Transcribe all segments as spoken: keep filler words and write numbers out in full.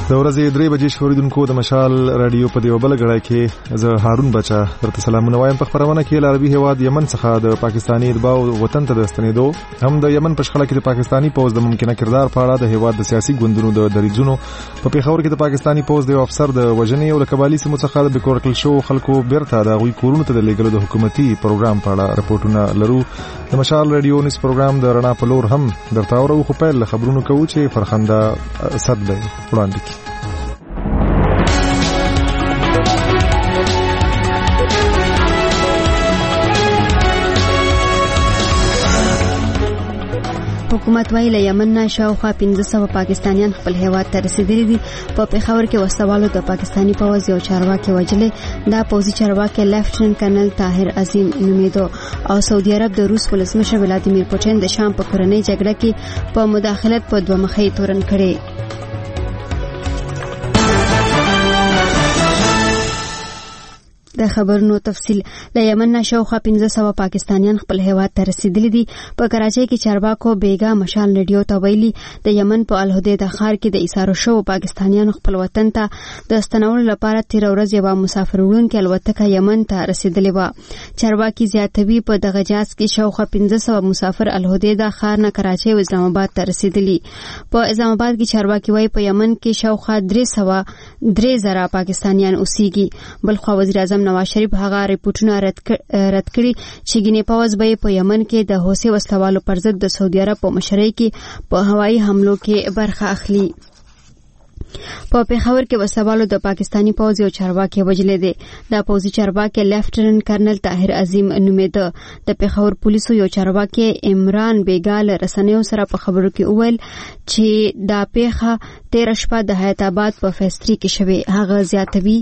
د ورځې درې بجې شوریدونکو د مشال رادیو په دیو بل غړای کې زه هارون بچا درته سلامونه وایم. په خبرونه کې عربي هواد یمن څخه د پاکستانی اتباع وطن ته د ستنېدو هم د یمن په شخړه کې د پاکستانی پوز د ممکنه کردار په اړه د هواد د سیاسي ګوندونو د دریځونو په پیښور کې د پاکستانی پوز د افسر د وژنې او د قبالي سیمو څخه د بیکورکل شو خلکو بیرته د غوي کورونو ته د لیږلو د حکومتي پروګرام په اړه رپورټونه لرو. د مشال رادیو نس پروګرام د رڼا په لور هم درته اورو. خو پیل خبرونه کوو چې فرخنده صد به وړاندې کړي. حکومت وایي له یمن نه شاوخوا پنځه سوه پاکستانیان خپل هیواد ته رسیدلي دي. په پېښور کې وسوالو د پاکستانی پوځ یو چارواکي وژلې. دا پوځي چارواکي لیفټننټ کرنل طاهر عظیم نومېدو او سعودي عرب د روس ولسمشر ولادیمیر پوتین د شام په کورنۍ جګړه کې په مداخلت په دوه مخۍ تورن کړي. د خبرونو تفصیل. له یمن نه شاوخوا پنځه سوه پاکستانیان خپل هیواد ته رسیدلي دي. په کراچۍ کې چارواکو بیګا مشال رادیو ته ویلي د یمن په الهدیده ښار کې د ایسارو شوو پاکستانیانو خپل وطن ته د ستنولو لپاره تېره ورځ یوه مسافر وړونکې الوتکه یمن ته رسیدلې وه. چارواکي زیاتوي په دغه جهاز کې شاوخوا پنځه سوه مسافر الهدیده ښار نه کراچۍ او اسلام آباد ته رسیدلي. په اسلام آباد کې چارواکي وایي په یمن کې شاوخوا درې سوه درې زره پاکستانیان اوسېږي. بلخوا وزیر اعظم نواز شریف هغه ریپورټونه رد کړي چې ګینې پوځ به په یمن کې د حوثي وسلوالو پر ضد د سعودي عرب په مشرۍ کې په هوایي حملو کې برخه اخلي. په پېښور کې وسوالو د پاکستانی پوځ یو چارواکي وژلی دی. دا پوځي چارواکي لیفټننټ کرنل طاهر عظیم نومېده. د پېښور پولیسو یو چارواکي عمران بیګا له رسنیو سره په خبرو کې وویل چې دا پیښه تېره شپه د حیات آباد په فیس تري کې شوې. هغه زیاتوي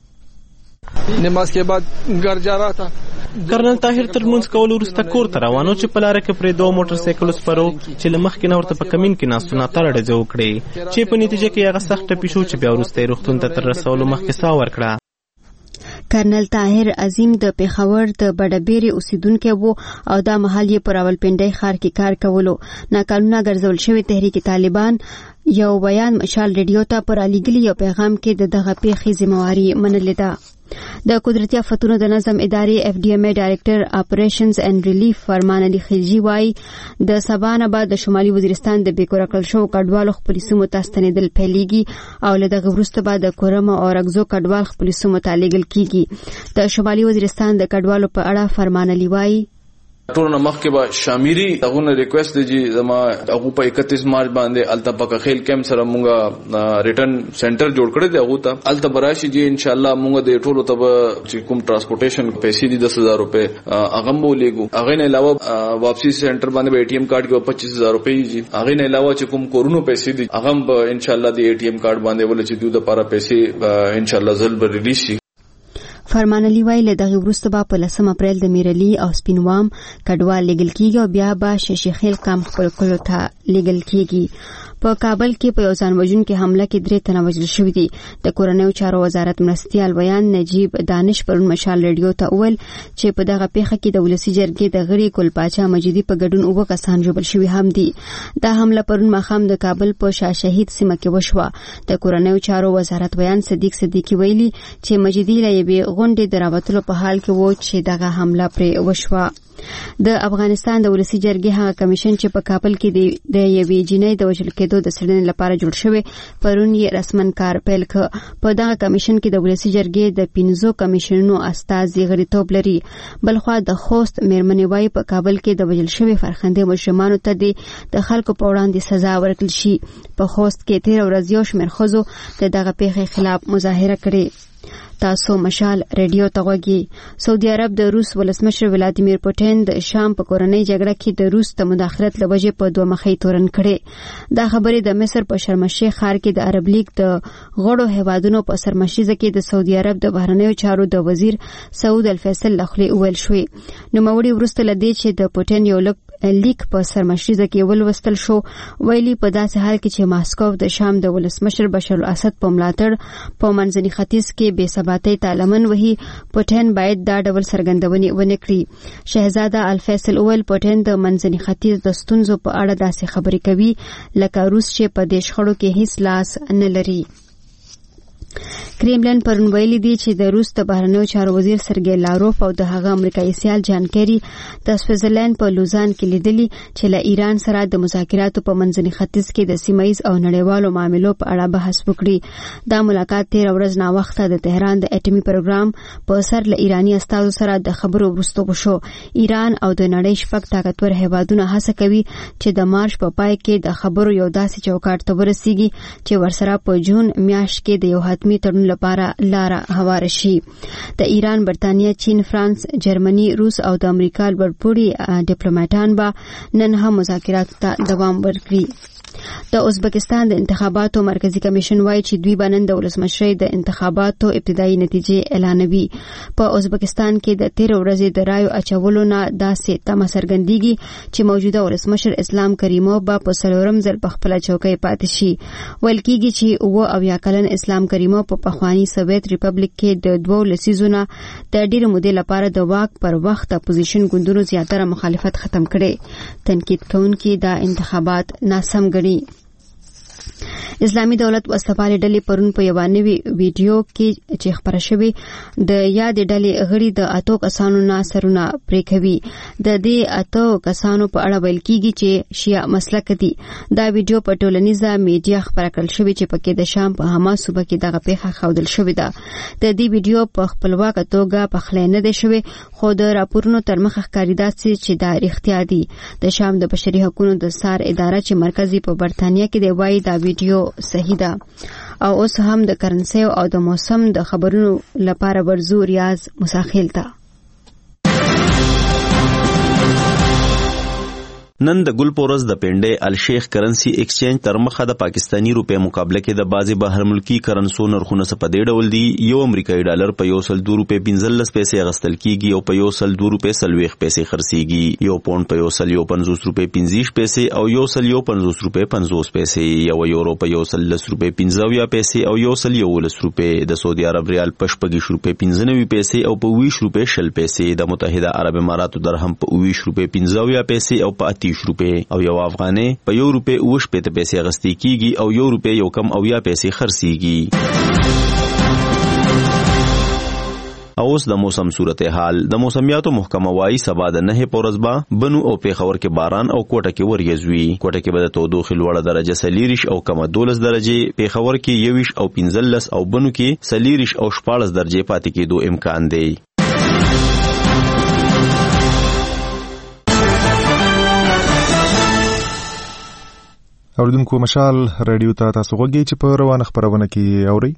نماز کے بعد گھر جا رہا تھا. کرنل طاهر تر منځ کولو وروسته کور ته روانو چې په لاره کې پرې دوه موټر سایکل سپرو چې له مخکې نه ورته په کمین کې ناستو ناتاره ډزې وکړې چې په نتیجه کې هغه سخت ټپي شو چې بیا وروسته یې روغتون ته تر رسولو مخکې ساه ورکړه. کرنل طاهر عظیم د پېښور د بډبېرې اوسیدونکی و او دا مهال یې په راولپنډۍ ښار کې کار کولو. ناقانونه ګرځول شوی تحریک طالبان یو بیان مشال رادیو ته پر رالیږلي یو پیغام کې د دغه پیښې ذمہواري منلې ده. د قدرتي آفتونو د نظم ادارې اف ډي ایم اے ډایرکټر اپریشنز اینڈ ریلیف فرمان علي خلجي وایي د سبا نه بعد د شمالي وزیرستان د بیکوره کړل شوو کډوالو خپلو سیمو ته ستنېدل پیلېږي او له دغه وروسته به د کورم او رګزو کډوال خپلو سیمو ته لیږل کېږي. د شمالي وزیرستان د کډوالو په اړه فرمان علي وایي ټول مخکې به شامیری دغه ریکوست دی چې زما هغه په اکتیس مارچ باندې التپاکه خیل کیمپ سره مونږه ریټرن سنټر جوړ کړی دی. هغه ته التبراشي چې ان شاء الله مونږ د ټولو ته چې کوم ترانسپورټیشن پیسې دي دس هزار روپے هغه مو لګو. هغه نه علاوه واپسی سنټر باندې به اے ټی ایم کارت کې پچیس هزار روپے دي. هغه نه علاوه چې کوم کورونو پیسې دي هغه ان شاء الله د اے ټی ایم کارت باندې ول چې دوی د لپاره پیسې ان شاء الله ځل به ریلیز شي. فرمان علي وایي له دغه وروسته به په لسم اپریل د میرلي او سپینوام کډوال لیږل کېږي او بیا به شیشخیل قام خپل کلو ته لیږل کېږي. په کابل کې په یو ځان وژونکې حمله کې درې تنه وژل شوي دي. د کورنیو چارو وزارت مرستیال ویان نجیب دانش پرون مشال رادیو ته وویل چې په دغه پیښه کې د ولسي جرګې د غړي ګل پاچا مجیدي په ګډون اووه کسان ژوبل شوي هم دي. دا حمله پرون ماښام د کابل په شاه شهید سیمه کې وشوه. د کورنیو چارو وزارت ویان صدیق صدیقي ویلي چې مجیدي له یوې غونډې د راوتلو په حال کې و چې دغه حمله پرې وشوه. د افغانستان د ولسي جرګې هغه کمیشن چې په کابل کې د یوې جینۍ د وژل کېدو د څېړنې لپاره جوړ شوی پرون یې رسمن کار پیل کړ. په دغه کمیشن کې د ولسي جرګې د پنځو کمیشنونو استازي غړیتوب لري. بلخوا د خوست میرمنې وایي په کابل کې د وژل شوي فرخندې مجرمانو ته د خلکو په وړاندې سزا ورکړل شي. په خوست کې تېره ورځ یو شمېر ښځو د دغه پیښې خلاف مظاهره کړې. تاسو مشال رادیو ته غوږی. سعودي عرب د روس ولسمشر ولادیمیر پوتین د شام په کورنۍ جګړه کې د روس د مداخلت له وجې په دوه مخۍ تورن کړي. دا خبرې د مصر په شرم الشیخ ښار کې د عرب لیګ د غړو هیوادونو په سرمشریزه کې د سعودي عرب د بهرنیو چارو د وزیر سعود الفیصل لخوا ویل شوې. نوموړي وروسته له دې چې د پوتین یو لیک په سرمشریزه کې ولوستل شو ویلي په داسې حال کې چې ماسکو د شام د ولسمشر بشار الاسد په ملاتړ په منځني ختیځ کې بې ثباتۍ ته لمن وهي پوتین باید دا ډول څرګندونې ونه کړي. شهزاده الفیصل وویل پوتین د منځني ختیځ د ستونزو په اړه داسې خبرې کوي لکه روس چې په دې شخړو کې هیڅ لاس نه لري. کریملن پرون ویلي دی چې د روس د بهرنیو چارو وزیر سرګی لاروف او د هغه امریکایي سیال جان کیری د سویټزرلند په لوزان کې لیدلي چې له ایران سره د مذاکراتو په منځني ختیځ کې د سیمایي او نړیوالو معاملو په اړه بحث وکړي. دا ملاقات تیر ورځ نا وخته د تهران د اټومي پروګرام په سر له ایرانی استازو سره د خبرو وروسته وشو. ایران او د نړۍ شپږ طاقتور هیوادونه هڅه کوي چې د مارچ په پای کې د خبرو یو داسې چوکاټ ته ورسیږي چې ورسره په جون میاشت کې د یو حتمي تړون لپاره لاره هواره شي. د ایران، برتانیا، چین، فرانس، جرمني، روس او د امریکا لوړپوړي ډیپلوماټان به نن هم مذاکراتو ته دوام ورکړي. د ازبکستان د انتخاباتو مرکزی کمیشن وایي چې دوی به نن د ولسمشرۍ د انتخاباتو ابتدایي نتیجې اعلانوي. په ازبکستان کې د تیر ورځې د رایو اچولو نه داسې تمه څرګندېږي چې موجوده ولسمشر اسلام کریموف به په څلورم ځل په خپله چوکۍ پاتې شي. ویل کېږي چې اووه اویا کلن اسلام کریموف په پخواني سوویت ریپبلیک کې د دوو لسیزو نه د ډېرې مودې لپاره د واک پر وخت اپوزیشن ګوندونو زیاتره مخالفت ختم کړي. تنقید کوونکي دا انتخابات ناسم ګڼي. اسلامي دولت وسپالې ډلې پرون په یو نوي ویډیو کې چې خبره شوې د یادې ډلې غړي د اتو کسانو نه سرونه پرې کوي. د دې اتو کسانو په اړه ویل کېږي چې شیعه مسلک دي. دا ویډیو په ټولنیزه میډیا خبره کړل شوې چې پکې د شام په حما صوبه کې دغه پیښه ښودل شوې ده. د دې ویډیو په خپلواکه توګه پخلی نه دی شوی، خو د راپورونو تر مخه ښکارېده چې دا رښتیا دي. د شام د بشري حقوقو د سار اداره چې مرکزي په برتانیا کې دی وایي دا ویډیو صحیح ده. او اوس هم د کرنسي او د موسم د خبرونو لپاره ورزو ریاض مساخیل ته. نن د ګل پورز د پنډې الشیخ کرنسی ایکسچینج تر مخه د پاکستانی روپې مقابله کې د بازي بهر ملکی کرنسو نرخونه څخه په دې ډول دي. یو امریکایي ډالر په یو سل دوه روپې پنځلس پیسې غستل کیږي او په یو سل دوه روپې سلويخ پیسې خرڅيږي. یو پاوند په یو سل یو پنځوس روپې پنځه پیسې او یو سل یو پنځوس روپې پنځوس پیسې. یو یورو په یو سل لس روپې پنځه پیسې او یو سل یو لس روپې. د سعودي عرب ریال په شپږ روپې پنځه پیسې او په ویش روپې شل پیسې. د متحده عرب اماراتو درهم په ویش روپې پنځه پیسې او په روپے او یو افغاني په یو روپے اوش پته پیسې غستې کیږي او یو روپے یو کم او یا پیسې خرڅيږي. اوس د موسم صورتحال. د موسمیاتو محکمه وايي سبا د نه پورزبا بنو او پیښور کې باران او کوټه کې وریځوي. کوټه کې به د تودوخې لوړه درجه سلیریش او کم دولس درجه، پیښور کې یویش او پنځلس او بنو کې سلیریش او شپاړس درجه پاتې کېدو امکان دی. اوریدونکو مشال رادیو ته تاسو غوږی چې په روانه خبرونه کې اوري.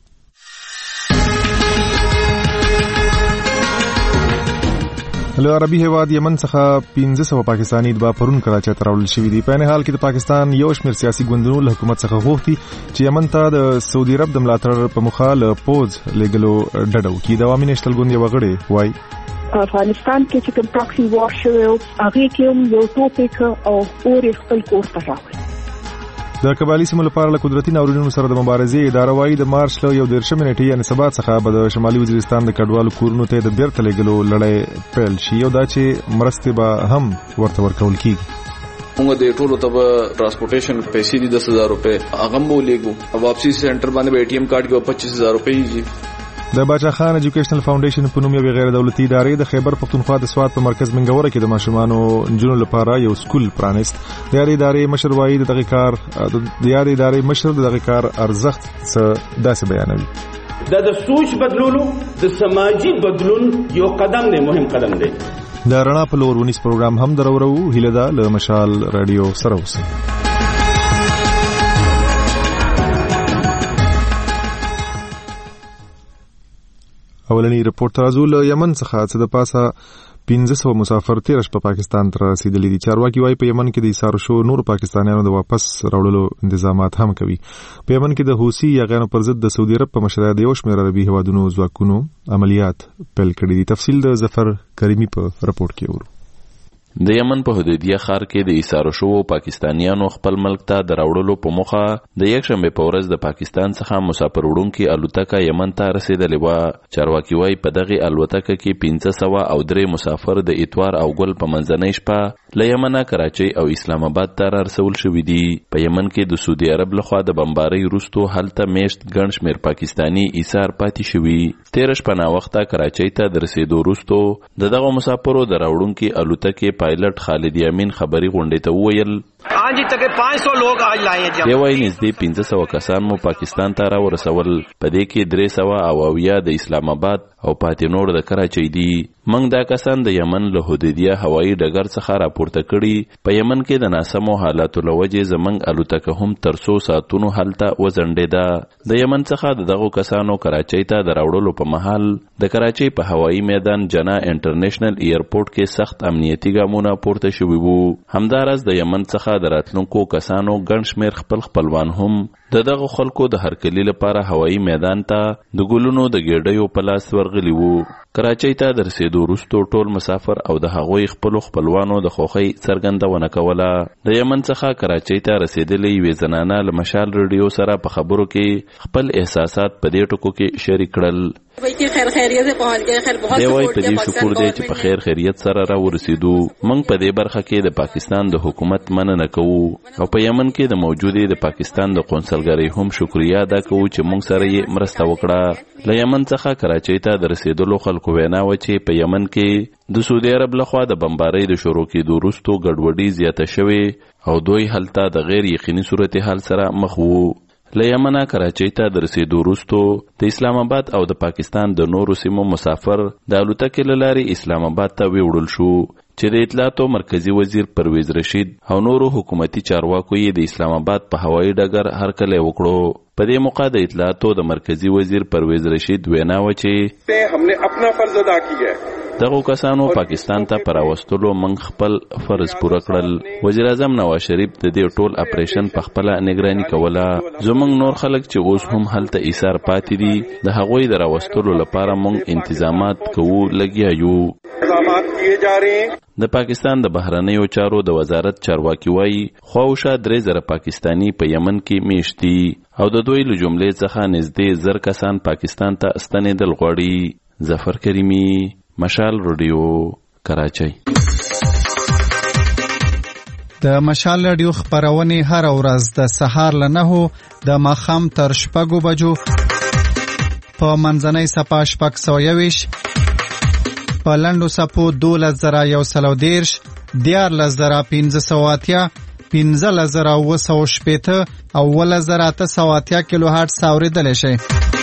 له عربي هیواد یمن څخه پنځه سوه پاکستاني اتباع پرون کراچۍ ته راوړل شوي دي. په عین حال کې د پاکستان یو شمېر سیاسي ګوندونو له حکومت څخه غوښتي چې یمن ته د سعودي عرب د ملاتړ په موخه له پوځ لېږلو ډډه وکړي. د عوامي نیشنل ګوند یوه غړې وایي افغانستان کې چې کوم پراکسي وار شوی هغه کې هم یو ټوپک او اورې خپل کور ته راغلی. د قبایلي سیمو لپاره له قدرتي ناورینونو سره د مبارزې اداره وایي د مارچ له یو دېرشمې نېټې یعنې سبا څخه به د شمالي وزیرستان د کډوالو کورونو ته د بیرته لېږلو لړۍ پیل شي او دا چې مرستې به هم ورته ورکول کېږي. موږ د ټولو ته ټرانسپورټیشن پیسې دي دس هزار روپۍ هغه مو لېږو. واپسي سنټر باندې به اے ټي ایم کارت کې پچیس هزار روپۍ دي. د باچا خان ایجوکیشنل فاونډیشن په نوم یو غیر دولتي ادارې د خیبر پښتونخوا د سواد په مرکز منګوره کې د ماشومانو نجونو لپاره یو سکول پرانیست. د یاري ادارې مشر وایي د دغه کار د یاري ادارې مشر د دغه کار ارزښت څه داسې بیانوي. دا د سوچ بدلولو د سماجی بدلون یو قدم دی، مهم قدم دی. د رڼا په لور ونیس پروګرام هم درورو هیله ده له مشال رادیو سره اوسئ. اولنی رپورت راځو له یمن څخه چې د پاسه پنځه سوه مسافر تېره شپه پاکستان ته رسېدلي دي. چارواکي وایي په یمن کې د ایسار شوو نورو پاکستانیانو د واپس راوړلو انتظامات هم کوي. په یمن کې د حوثي یاغیانو پر ضد د سعودي عرب په مشرۍ د یو شمېر عربي هیوادونو ځواکونو عملیات پیل کړي دي. تفصیل د ظفر کریمي په رپورټ کې اورو. د یمن په حدودیه ښار کې د ایسارو شوو پاکستانیانو خپل ملک ته د راوړلو په موخه د یکشنبې په ورځ د پاکستان څخه مسافر وړونکي الوتکه یمن ته رسیدلې وه. چارواکي وایي په دغې الوتکه کې پنځه سوه او درې مسافر د اتوار او ګل په منځنۍ شپه له یمنه کراچۍ او اسلام آباد ته رارسول شوي دي. په یمن کې د سعودي عرب لخوا د بمبارۍ وروستو هلته میشت ګڼ شمېر پاکستاني ایسار پاتې شوي. تېره شپه ناوخته کراچۍ ته د رسېدو وروستو د دغو مسافرو د راوړونکي الوتکې پایلټ خالد یامین خبري غونډې ته وویل آج تک پانچ سو لوگ آج لائے ہیں. دی وایي نږدې پنځه سوه کسان مو پاکستان ته راورسول، په دې کې درې سوه او اویا د اسلام آباد او پاتې نور د کراچۍ دي. موږ دا کسان د یمن له حدودیه هوایي ډګر څخه راپورته کړي. په یمن کې د ناسمو حالاتو له وجې زموږ الوتکه هم تر څو ساعتونو هلته وځنډېده. د یمن څخه د دغو کسانو کراچۍ ته د راوړلو په مهال د کراچۍ په هوایي میدان جنا انټرنیشنل ایرپورټ کې سخت امنیتي ګامونه پورته شوي وو. همداراز د یمن څخه د راتلونکو کسانو ګڼ شمېر خپل خپلوان هم د دغو خلکو د هرکلي لپاره هوایي میدان ته د ګلونو د ګېډیو په لاس ورغلي وو. کراچۍ ته د رسېدو وروستو ټول مسافر او د هغوی خپلو خپلوانو د خوښۍ څرګندونه کوله. د یمن څخه کراچۍ ته رسېدلې یوې زنانه له مشال ریډیو سره په خبرو کې خپل احساسات په دې ټکو کې شریک کړل. دی وایي په دې شکر دی چې په خیر خیریت سره را ورسېدو. موږ په دې برخه کې د پاکستان د حکومت مننه کوو او په یمن کې د موجودې د پاکستان د قونسلګرۍ هم شکریا ادا کوو چې موږ سره یې مرسته وکړه. له یمن څخه کراچۍ ته د رسېدلو خلکو وینا وه چې په یمن کې د سعودي عرب لخوا د بمبارۍ د شروع کېدو وروستو ګډوډي زیاته شوې او دوی هلته د غیر یقیني صورتحال سره مخ وو. له یمنه کراچۍ ته د رسېدو وروستو د اسلام آباد او د پاکستان د نورو سیمو مسافر د الوتکې له لارې اسلام آباد ته ویوړل شو چې د اطلاعاتو مرکزي وزیر پرویز رشید او نورو حکومتي چارواکو یې د اسلام آباد په هوایي ډګر هرکلی وکړو. په دې موقع د اطلاعاتو د مرکزي وزیر پرویز رشید وینا وه چې ہم نے اپنا فرض ادا کیا ہے. دغو کسانو پاکستان ته پر راوستلو موږ خپل فرض پوره کړل. وزیر اعظم نواز شریف د دې ټول اپریشن په خپله نگراني کوله. زموږ نور خلک چې اوس هم هلته ایثار پاتې دي د هغوی د راوستلو لپاره موږ انتظامات کوو، لګیا یو. د پاکستان د بهرنیو چارو د وزارت چارواکي وایي خواوشا درې زره پاکستانی په یمن کې میشت دي او د دوی له جملې څخه نږدې زر کسان پاکستان ته ستنېدل غواړي. ظفر کریمي، مشال رادیو، کراچۍ. د مشال رادیو خبرونه هر ورځ د سهار له نهو د ماښام تر شپږو بجو په منځنۍ صفحه شپږ سوه یویشت، په لنډو صفحو دولس زره یو سل او دېرش، دیارلس زره پنځه سوه اتیا، پنځلس زره اووه سوه شپېته او اوولس زره اته سوه اتیا کیلو هرټز اورېدلی شئ.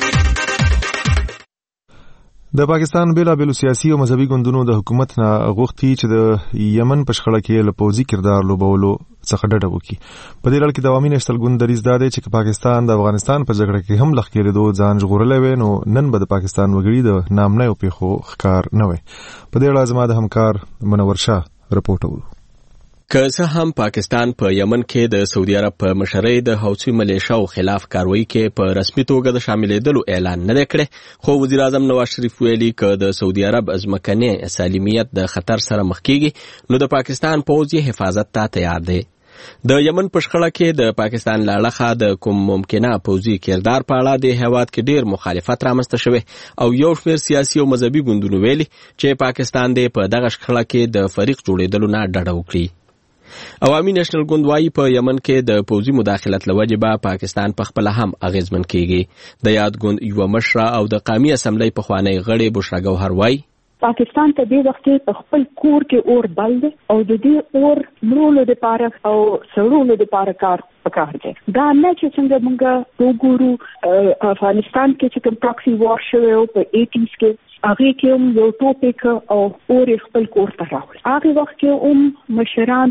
د پاکستان بیلابیلو سیاسي او مذهبي ګوندونو د حکومت نه غوښتي چې د یمن په شخړه کې له پوځي کردار لوبولو څخه ډډه وکړي. په دې لړ کې د عوامي نېشنل ګوند دریځ دا دی چې پاکستان د افغانستان په جګړه کې هم لښکې لیدو ځان ژغورلی وی نو نن به د پاکستان وګړي د نامنیو پیښو ښکار نه وی. په دې اړه زما د همکار منور شاه رپورټ اورو. که څه هم پاکستان په یمن کې د سعودي عرب په مشرۍ د حوثي ملیشاو خلاف کاروایی کې په رسمي توګه د شاملېدلو اعلان نه دی کړی، خو وزیر اعظم نواز شریف ویلي که د سعودي عرب ځمکنی سالمیت د خطر سره مخ کیږي نو د پاکستان پوځ یې حفاظت ته تیار دی. د یمن په شخړه کې د پاکستان له اړخه د کوم ممکنه پوځي کردار په اړه د هیواد کې ډیر مخالفت رامنځته شوی او یو شمېر سیاسي او مذهبي ګوندونو ویلي چې پاکستان دې په دغه شخړه کې د فریق جوړېدلو نه ډډه وکړي. عوامي نېشنل ګوند وايي په یمن کې د پوځي مداخلت له وجې به پاکستان په خپله هم اغېزمن کیږي. د یاد ګوند یوه مشره او د قومي اسمبلۍ پخوانی غړې بشرا ګوهر وايي پاکستان ته دې وخت کې په خپل کور کې اور بل دی او د دې اور مړولو دپاره او سړولو دپاره کار پکار دی. دا نه چې څنګه موږ وګورو افغانستان کې چې کوم پراکسي وار شوی و په ایټیز کې هغې کې هم یو ټوپک او اور خپل کور ته راوړي. هغې وخت کې هم مشرانو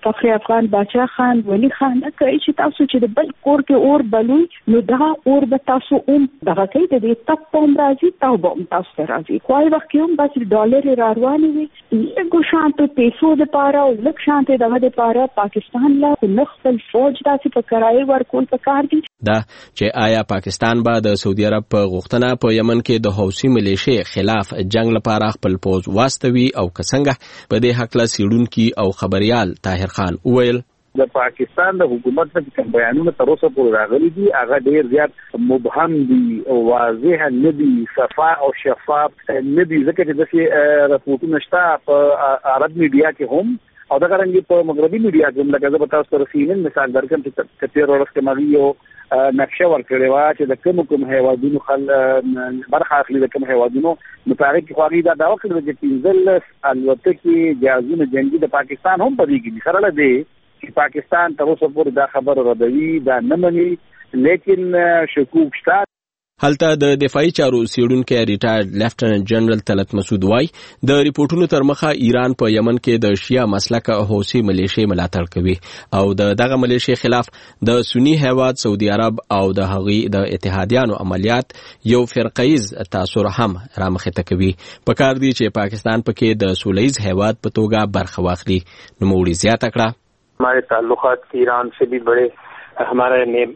فخر افغان باچا خان ولی خان کوي چې تاسو چې د بل کور کې اور بلوي نو دا اور به تاسو هم دغه کوي د دې تپ پم راځي تاسو به تاسو ته راځي خو وخت کې هم بس ډالر را روانې وي یو شانته پیسو د پاره او لک شانته دغه د پاره پاکستان لا خپل فوج داسې په کرایه ورکول پکار دي دا چې آیا پاکستان به د سعودي عرب په غوښتنه په یمن کې د حوثي ملیشې خلاف جنگ لپاره خپل پوځ واستوي او کڅنګه په دې حق لا سیډونکي او خبريال طاهر خان وویل د پاکستان د حکومت څخه کوم بیانونه تر اوسه پورې راغلي دي هغه ډېر زیات مبهم دي او واضح نه دي صفاء او شفاف نه دي ځکه چې د راپورټونو شته په عرب میډیا کې هم او دا څنګه په مغربي میډیا کې هم لکه زه تاسو سره سینن مثال درکم چې کثیر ورس کې مغي یو نقشه ورکړې و چې د کوم کوم هیوادونو خل برخه اخلي د کوم هیوادونو متعلق خواږي دا دا وخت د پنځل الوتکې جهازونه جنگي د پاکستان هم په دې کې سره لدی چې پاکستان تر اوسه پورې دا خبر ردوي دا نه مني لیکن شکوک شته هلته د دفاعي چارو سیډونکو ریټایرډ لیفټننټ جنرال طلعت مسعود وای د ریپورتونو تر مخه ایران په یمن کې د شیا مسلک حوثي ملیشې ملاتړ کوي او د دغه ملیشې خلاف د سنی هیواد سعودي عرب او د هغوی د اتحادیانو عملیات یو فرقیز تاثیر هم رامخته کوي په کار دی چې پاکستان پکې د سولیز هیواد په توګه برخه واخلي نو موړي زیاته کړه हमारे ताल्लुकात ईरान से भी बड़े हमारा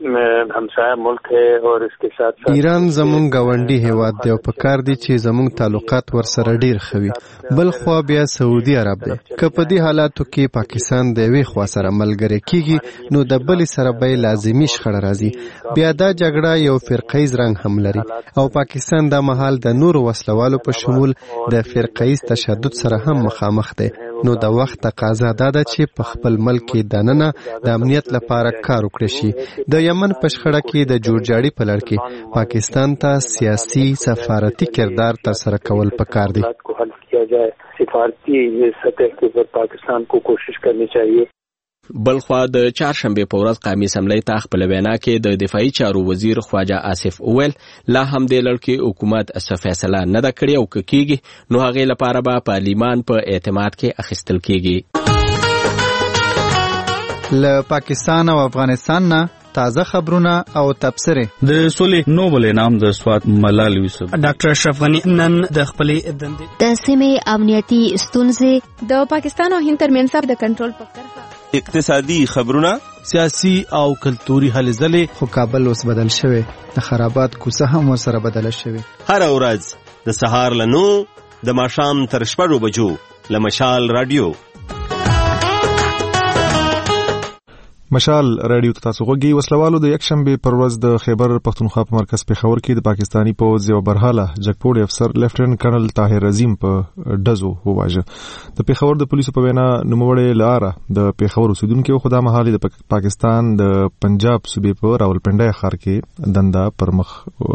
همسایه ملک ہے اور اس के साथ साथ ایران زمونږ گاونډي هیواد دی او په کار دی چې زمونږ تعلقات ورسره ډیر خوي بل خو بیا سعودي عرب دی که په دې حالاتو کې پاکستان د وی خوا سره ملګری کیږي نو د بل سره به لازمي شخړه راځي بیا دا جګړه یو فرقیز رنګ هم لري او پاکستان د محل د نور وسلوالو په شمول د فرقیز تشدد سره هم مخامخ دی نو د وخت تقاضا دا ده چې په خپل ملک کې دننه د امنیت لپاره کار وکړي شي د یمن په شخړه کې د جوړجاړي په لړ کې پاکستان ته سیاسي سفارتي کردار تر سره کول پکار دي سفارتي سطح کې پاکستان کو کوشش کرنی چاهیے بلخوا د چهارشنبه په ورځ قومي اسمبلی ته خپل وینا کې د دفاعي چارو وزیر خواجه آصف اویل لا هم د لړ حکومت څه فیصله نه ده کړې او کېږي نو هغه لپاره به پارلیمان په اعتماد کې اخیستل کېږي له پاکستان او افغانستان نه تازه خبرونه او تبصره د سولې نوبل انعام د سواد ملال یوسف ډاکټر اشرف غنی نن د خپلې دندې د سیمې امنیتي ستونزې د پاکستان او هند ترمنځ د کنټرول په کرښه اقتصادي خبرونه سیاسي او کلتوري هلې ځلې خو کابل اوس بدل شوی د خرابات کوڅه هم ورسره بدل شوی هر ورځ د سهار له نو د ماښام تر شپږو بجو له مشال رادیو مشال رادیو ته تاسو غوږی وسلوالو د یک شنبه پر ورځ د خیبر پختونخوا په مرکز پېښور کې د پاکستانی پوځ یو برحاله جګپوړی افسر لیفټننټ کرنل طاهر عظیم په ډزو وواژه د پېښور د پولیسو په وینا نوموړی لاره د پېښور اوسیدونکو خدا مهالي د پاکستان د پنجاب صوبې په راولپنډای ښار کې دنده پر مخ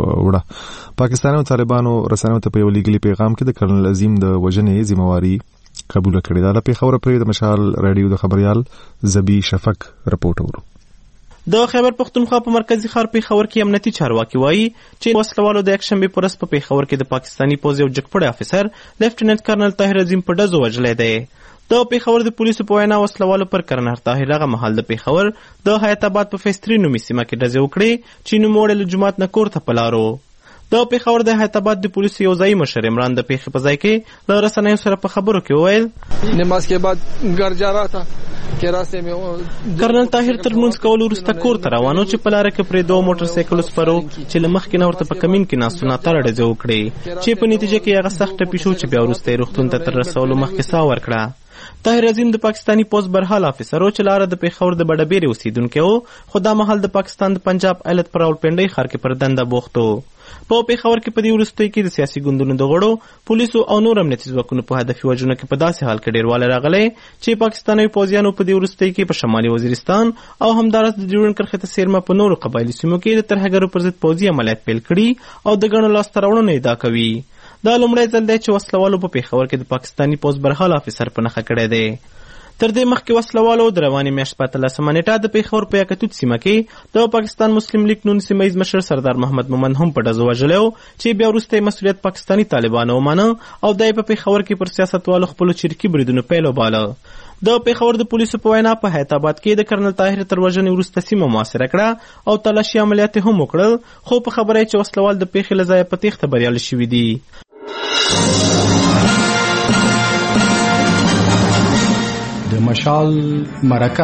وړه پاکستاني طالبانو رسنیو ته په یو لیګلي پیغام کې د کرنل عظیم د وژنې ذمہواری قبول کړی دا د پېښور پرې د مشال رادیو د خبريال زبی شفق رپورټ ورو د خیبر پختونخوا په مرکزی ښار پېښور کې امنیتي چارواکي وایي چې وسلوالو د یک شنبه پر ورځ په پېښور کې د پاکستانی پوځ یو جګپړی افسر لیفټننټ کرنل طاهر عظیم په ډزو وژلی دی د پېښور د پولیسو په وینا وسلوالو پر کرنل طاهر هغه مهال د پېښور د حیات آباد په فیس ترې نومي سیمه کې ډزې وکړې چې نوموړی له جومات نه کور ته په لارو د پېښور د حیات آباد د پولیسو یو ځایي مشر عمران د پېښې په ځای کې له رسنیو سره په خبرو کې وویل نماز کې بعد ګر جا رہا تھا کې راسته مې کرنل طاهر تر لمونځ کولو وروسته کور ته روانو چې په لاره کې پرې دوه موټر سایکل سپرو چې له مخکې نه ورته په کمین کې ناستو ناتاره ډزې وکړې چې په نتیجه کې هغه سخت ټپي شو چې بیا وروسته یې روغتون ته تر رسولو مخکې ساه ورکړه طاهر عظیم د پاکستانی پوځ برحال افسر و چې لاره د پېښور د بډبېرې اوسیدونکی و خو دا مهال د پاکستان د پنجاب ایالت په راولپنډۍ ښار کې پر دنده بوخت و په پېښور کې په دې وروستیو کې د سیاسي ګوندونو د غړو پولیسو او نور امنیتي ځواکونو په هدفي وژنو کې په داسې حال کې ډېروالی راغلی چې پاکستاني پوځیانو په دې وروستیو کې په شمالي وزیرستان او همداراز د ډیورنډ کرښې ته څیرمه په نورو قبایلي سیمو کې د ترهګرو پر ضد پوځي عملیات پیل کړي او د ګڼو لاسته راوړنو ادعا کوي دا لومړی ځل دی چې وسلوالو په پېښور کې د پاکستاني پوځ برحال افسر په نښه کړی دی تر دې مخکې وسلوالو د روانې میاشتې په اتلسمه نیټه د پېښور په یکتوت سیمه کې د پاکستان مسلم لیگ نون سیمه ییز مشر سردار محمد مومند هم په ډزو وژلی و چې بیا وروسته یې مسؤلیت پاکستاني طالبانو ومانه او دا یې په پېښور کې پر سیاستوالو خپلو چریکي بریدونو پیل وباله د پیښور د پولیسو په وینا په حیات آباد کې د کرنل طاهر تر وژنې وروسته سیمه محاصره کړه او تلاشي عملیات هم وکړل، خو په خبره چې وسلوال د پیښې له ځایه په تېښته بریالي شوي دي. د مشال مرکه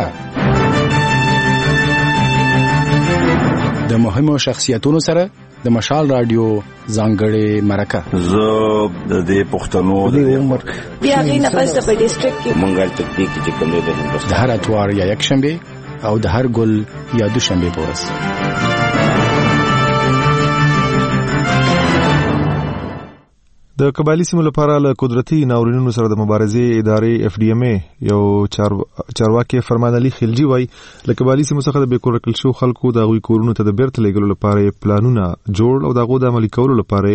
د مهمو شخصیتونو سره د مشال رادیو ځانګړې مرکه. زه د دې پښتنو د عمر بیا غي نه پس په ډیسټریکټ کې مونږه تطبیق چې کوم دی د هندوستان د هر اتوار یا یک شنبه او د هر ګل یا دوشنبه په ورځ. د قبایلی سیمو لپاره له قدرتي ناورینونو سره د مبارزې ادارې اف ډي ام ای یو چارواکي فرمان علي خلجي وای له قبایلی سیمو څخه د بیکور کل شو خلکو د غوي کورونو ته د بیرته لګولو لپاره پلانونه جوړ او دغه د عملي کولو لپاره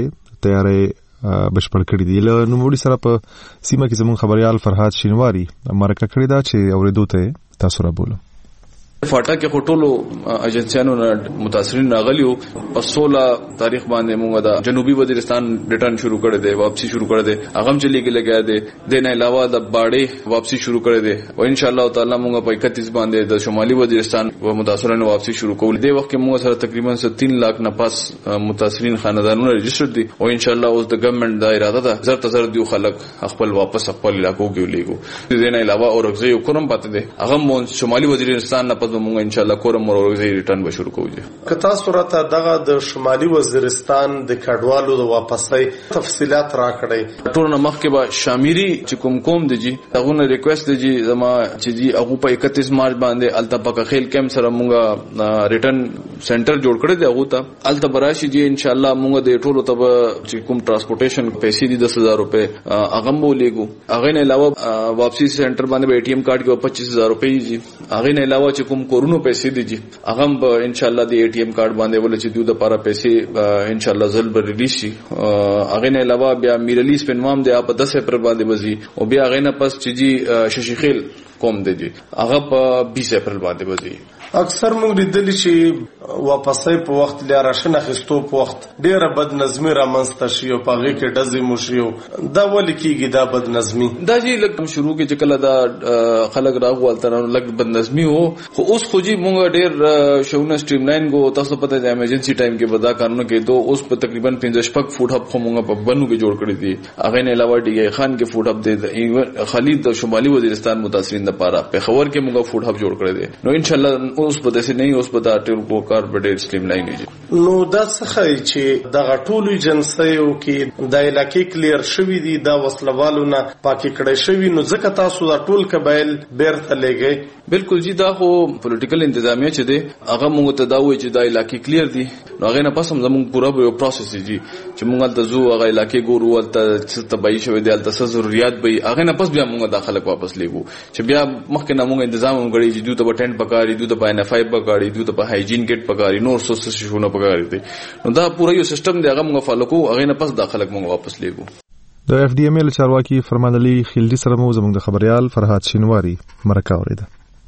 تیارې بشپړ کړی دي. له نوموړي سره په سیمه کې زموږ خبريال فرهاد شینواری مرکه کړې ده چې اوریدو ته تاسو را بوله. فاټا کې خټولو ایجنسیانو متاثرین راغلیو په سولہ تاریخ باندې موږ د جنوبي وزیرستان ریټرن شروع کړی دی، واپسی شروع کړی دی، هغه چې لیګل لګیا دی. د نه علاوه د باړې واپسی شروع کړی دی او ان شاء الله تعالی موږ په اکتیس باندې د شمالي وزیرستان و متاثرینو واپسی شروع کوو. د وخت کې موږ سره تقریبا تین لاک نه پاس متاثرین خاندانونه رجسټر دي او ان شاء الله اوس د ګورنمنت د اراده ده زر تزر دیو خلک خپل واپس خپل علاقو کې لېګو. د نه علاوه اورغزي کوم پاتې دي هغه مون شمالي وزیرستان نه پس موږ ان شاء الله کورم اورغزي ریټرن به شروع کوو. کتا صورت دغه د شمالي وزیرستان د کډوالو د واپسۍ تفصيلات راکړي. ټول نه مخکې به شامیری چې کوم کوم دي هغه نه ریکوست دي زما چې دي هغه په اکتیس مارچ باندې التپاکه خیل کیمپ سره مونږه ریټرن سنټر جوړ کړی دی. هغه ته التبراشي دي ان شاء الله مونږ د ټولو ته چې کوم ترانسپورټیشن پیسې دي دس هزار روپے هغه مو لګو. هغه نه علاوه واپسی سنټر باندې به اے ټی ایم کارت کې پچیس هزار روپے دي. هغه نه علاوه چې کوم کورونو پیسې دي هغه به ان شاء الله د اے ټی ایم کارت باندې ول چې دوی د لپاره پیسې ان شاء الله زل به ریلیز شي. هغه نه علاوه بیا میرلی سپنوام د اپ دس اپریل باندې وزي او بیا هغه نه پس چې جی ششیخیل کوم دی هغه په بیس اپریل باندې وزي. اکثر موږ لیدلی چې واپسۍ په وخت لیا راشن اخیستو په وخت ډیره بد نظمی را منځته شي او په هغې کې ډزې مو شي. دا ولې کېږي دا بد نظمی؟ دا چې لږ شروع کې چې کله دا خلک راغولته لږ بد نظمی و خو اوس خو جي موږ ډېر شونه سټریم لاین کو تاسو پته د ایمرجنسي ټایم کې به دا کارونه کېدو. اوس په تقریبا پنځه شپږ فوټ هب خو موږ په بنو کې جوړ کړی دي. هغې نه علاوه ډیګی خان کې فوټ هب دی، خالد د شمالي وزیرستان متاثرین لپاره پیښور کې موږ فوټ هب جوړ کړی دی. نو ان شاء الله اوس په داسې نه اوس په دا ټول کو کار په ډېر سلیم لاین دی. نو دا څه چې دغه ټولو ایجنسیو کې د علاقې کلیر شوي دي دا وسلوالو نه پاکي کړی شوي نو ځکه تاسو دا ټول قبایل بیرته لګئ. بالکل جی دا خو پولیټیکل انتظامیه چې دی هغه موږ ته دا وایي چې دا علاقې کلیر دي نو هغه نه پس هم زموږ پوره یو پروسس دی چې موږ هلته ځو هغه علاقې ګورو هلته څه تباهي شوی دی هلته څه ضرورت به هغه نه پس بیا موږ دا خلک واپس لېږو چې بیا مخکې نه موږ انتظام هم کړی چې دوی ته به ټینټ پکاري دوی ته به ان اف آی پکاري دوی ته به هایجین کټ پکاري نور څه څه شونه پکاري دي. نو دا پوره یو سیستم دی هغه موږ فالو کوو هغه نه پس دا خلک موږ واپس لېږو. د اف ډي ام ال چارواکي فرمان علي خلجي سره مو زموږ د خبريال فرهاد شینواری مرکه اوریده.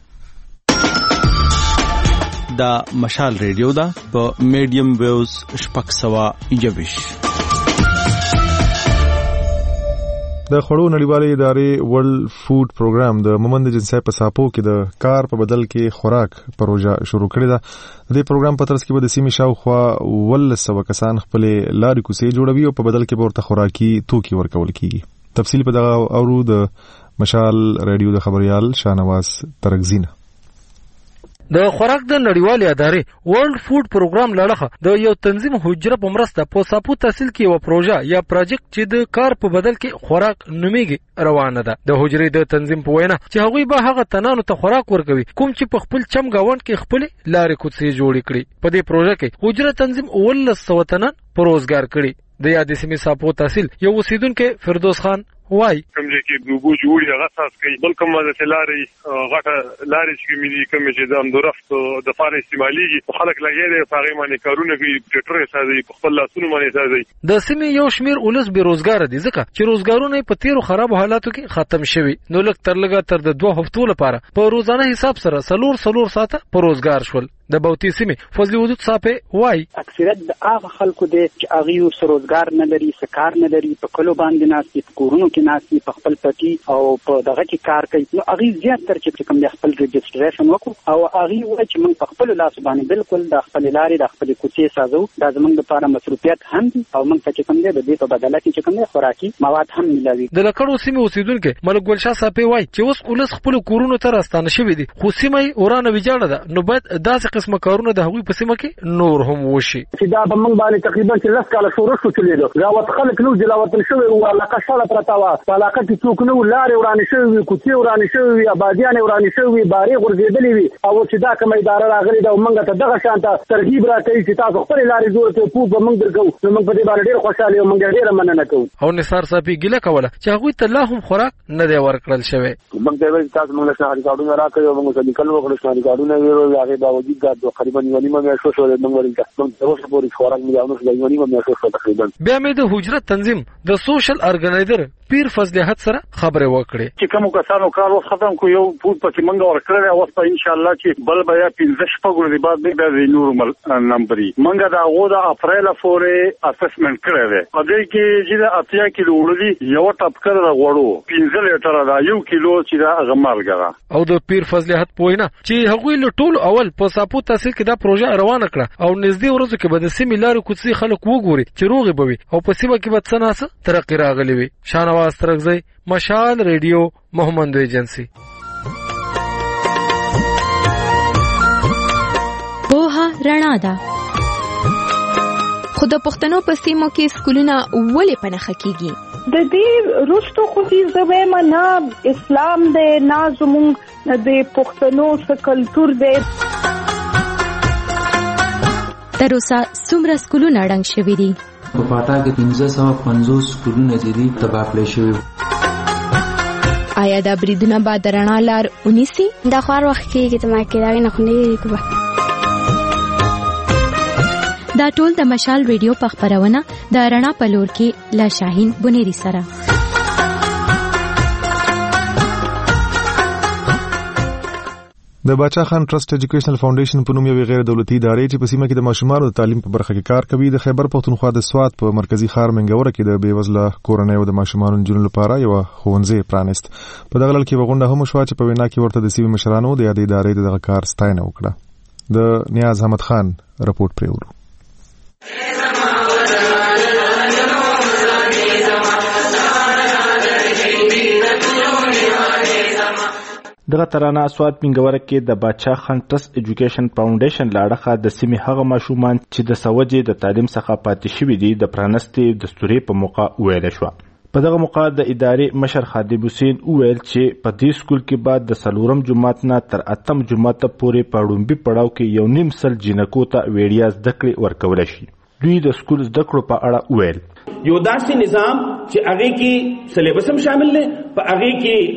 دا مشال ریډیو دا په میډیم ویوز شپږ سوه یوویش. د خوړو نړیوالې ادارې ورلد فود پروګرام د مومند جنسي په ساپو کې د کار په بدل کې خوراک پروژه شروع کړې ده. د دې پروګرام په ترڅ کې به د سیمې شاوخوا ولس سوه کسان خپل لارې کوڅې جوړوي او په بدل کې به ورته خوراکي توکي ورکول کیږي. تفصیل په دغه اورو د مشال ریډیو د خبريال شاهنواز ترکزینه. د خوراک د نړیوالې ادارې ورلد فود پروګرام لړخه د یو تنظیم حجره په مرسته په ساپو تحصیل کې یو پروژه یا پروجیکټ چې د کار په بدل کې خوراک نومیږي روانه ده. د حجرې د تنظیم په وینا چې هغوی به هغه تنانو ته خوراک ورکوي کوم چې په خپل چم گاوند کې خپل لارې کوڅې جوړې کړي. په دې پروژه کې حجره تنظیم ولس سوه تنان په روزګار کړي. د یادې سیمې ساپو تحصیل یو اوسیدونکی فردوس خان وای کوم چې د اوبو جوړي هغه اساس کوي بل کوم د لارې غټه لارې چې ملي کوم چې د امدورفت د فار استعماليږي خلک لګي د هغه باندې کارونه کوي ټریکټر سازي په خپل لاسونو باندې سازي. د سیمې یو شمیر ولس بیروزګار دي ځکه چې روزګارونه په تیرو خراب حالاتو کې ختم شوي نو لږ تر لږه تر د دوه هفتو لپاره په روزانه حساب سره سلور سلور ساعته په روزګار شول. د بوتي سیمې فضل وجود صاحب وای اکثریت د هغه خلکو دي چې هغه یو روزګار نه لري سکار نه لري په کلو باندې ناس په کورونو کې کې ناسي په خپل پټي او په دغه کې کار کوي نو هغه زیات تر چې کوم د خپل ريجستریشن وکړو او هغه وایي چې موږ په خپل لاس باندې بالکل د خپل لارې د خپل کوڅې سازو دا زموږ لپاره مصروفیت هم دي او موږ ته چې کوم دی د دې په بدله کې چې کوم دی خوراکي مواد هم ملوي. د لکړو سیمې اوسیدونکو ملک ګل شاه صاحب وایي چې اوس ولس خپل کورونو ته راستانه شوی دي خو سیمه ورانه ویجاړه ده نو باید داسې قسمه کارونه د هغوی په سیمه کې نور هم وشي. چې دا به موږ باندې تقریبا چې لس کاله شروع شو چې راوت خلک نو جلاوطن شوی او علاقه شاله پرته وه په علاقه کې څوک نو لارې ورانې شوې وي کوڅې ورانې شوې وي آبادیانې ورانې شوې وي بارې غورځېدلې وي او چې دا کومه اداره راغلې ده او موږ ته دغه شان ته ترغیب راکوي چې تاسو خپلې لارې جوړې کړئ پوه به موږ درکوو نو موږ په دې باندې ډېر خوشحاله یو موږ ډېره مننه کوو. او نثار صاحب یې ګیله کوله چې هغوی ته لا هم خوراک نه دی ورکړل شوی. موږ ته یې ویل تاسو موږ له شهري کارډونه راکړئ او موږ ورته لیکل وکړو شهري کارډونه یې ویل هغې باوجود دا تقریبا یوه نیمه میاشت وشوه موږ ورته موږ تر اوسه پورې خوراک مې دا نو یوه نیمه میاشت وشوه تقریبا. بیا مې د حجرت تنظیم د سوشل ارګنایزر پیر فضل حد سره خبرې وکړې چې کوم کسانو کار وس ختم کو یو فود پکې منګه ورکړل او په ان شاء الله چې بل بیا پنځه شپږ ورځې بعد به د نورمال نمبرې منګه دا غو د اپریل پورې اسسمنت کړی دی په دې کې چې د اتیا کیلو وړي یو ټپکر غوړو پنځه لیټر دا یو کیلو چې دا غمالګه او د پیر فضل حد پوینه چې هغوی له ټول اول په ساپو تحصیل کې دا پروژه روانه کړه او نږدې ورځو کې به د سیمې لارې کوڅې خلک وګوري چې روغې به وي او په سیمه کې به څه ناڅه ترقي راغلې وي. شاهنواز ترکزی مشال ریډیو محمد ایجنسی. پوهه رڼا ده خو د پښتنو په سیمو کې سکولونه ولې په نښه کېږي؟ د دې وروستو خو چې زه وایم نه اسلام دی نه زموږ د پښتنو څه کلتور دی. تر اوسه څومره سکولونه ړنګ شوي دي؟ په پاټا کې پنځه سوه پنځوس سکولونه چې دي تباه کړای شوي. آیا دا بریدونه به د رڼا لار ونیسي؟ دا خوار وخت کېږي ته ما کې دا نه خو نه کوه. دا ټول د مشال ریډیو په خپرونه د رڼا په لور کې له شاهین بنيري سره. د باچا خان ټرست ایجوکیشنل فاونډیشن په نوم یو غیر دولتي ادارې چې په سیمه کې د ماشومانو د تعلیم په برخه کې کار کوي د خیبر پښتونخوا د سوات په مرکزی ښار منګوره کې د بیوزله کورنیو د ماشومانو نجونو لپاره یو ښوونځی پرانیست. په دغه لړ کې وغونډه هم شوه چې په وینا کې ورته د سیمې مشرانو د یادې ادارې دغه کار ستاینه وکړه. د نیاز احمد خان رپورټ پرېولو. دغه ترانه سوات منګوره کې د باچا خان ټرست ایجوکیشن فاونډیشن لاړه د سیمې هغه ماشومان چې د سوجې د تعلیم څخه پاتې شوي دي د پرانستې دستوري په موقع ویل شو. په دغه موقع د ادارې مشر خادم حسین ویل چې په دې سکول کې بعد د سلورم جماعت نه تر اتم جماعت پورې په ډومبي پړاو کې یو نیم سل جنکو ته ویډیا زده کړې ورکول شي. دوی د سکول زده کړو په اړه ویل یو داسې نظام چې هغه کې سلیبس هم شامل دی په هغه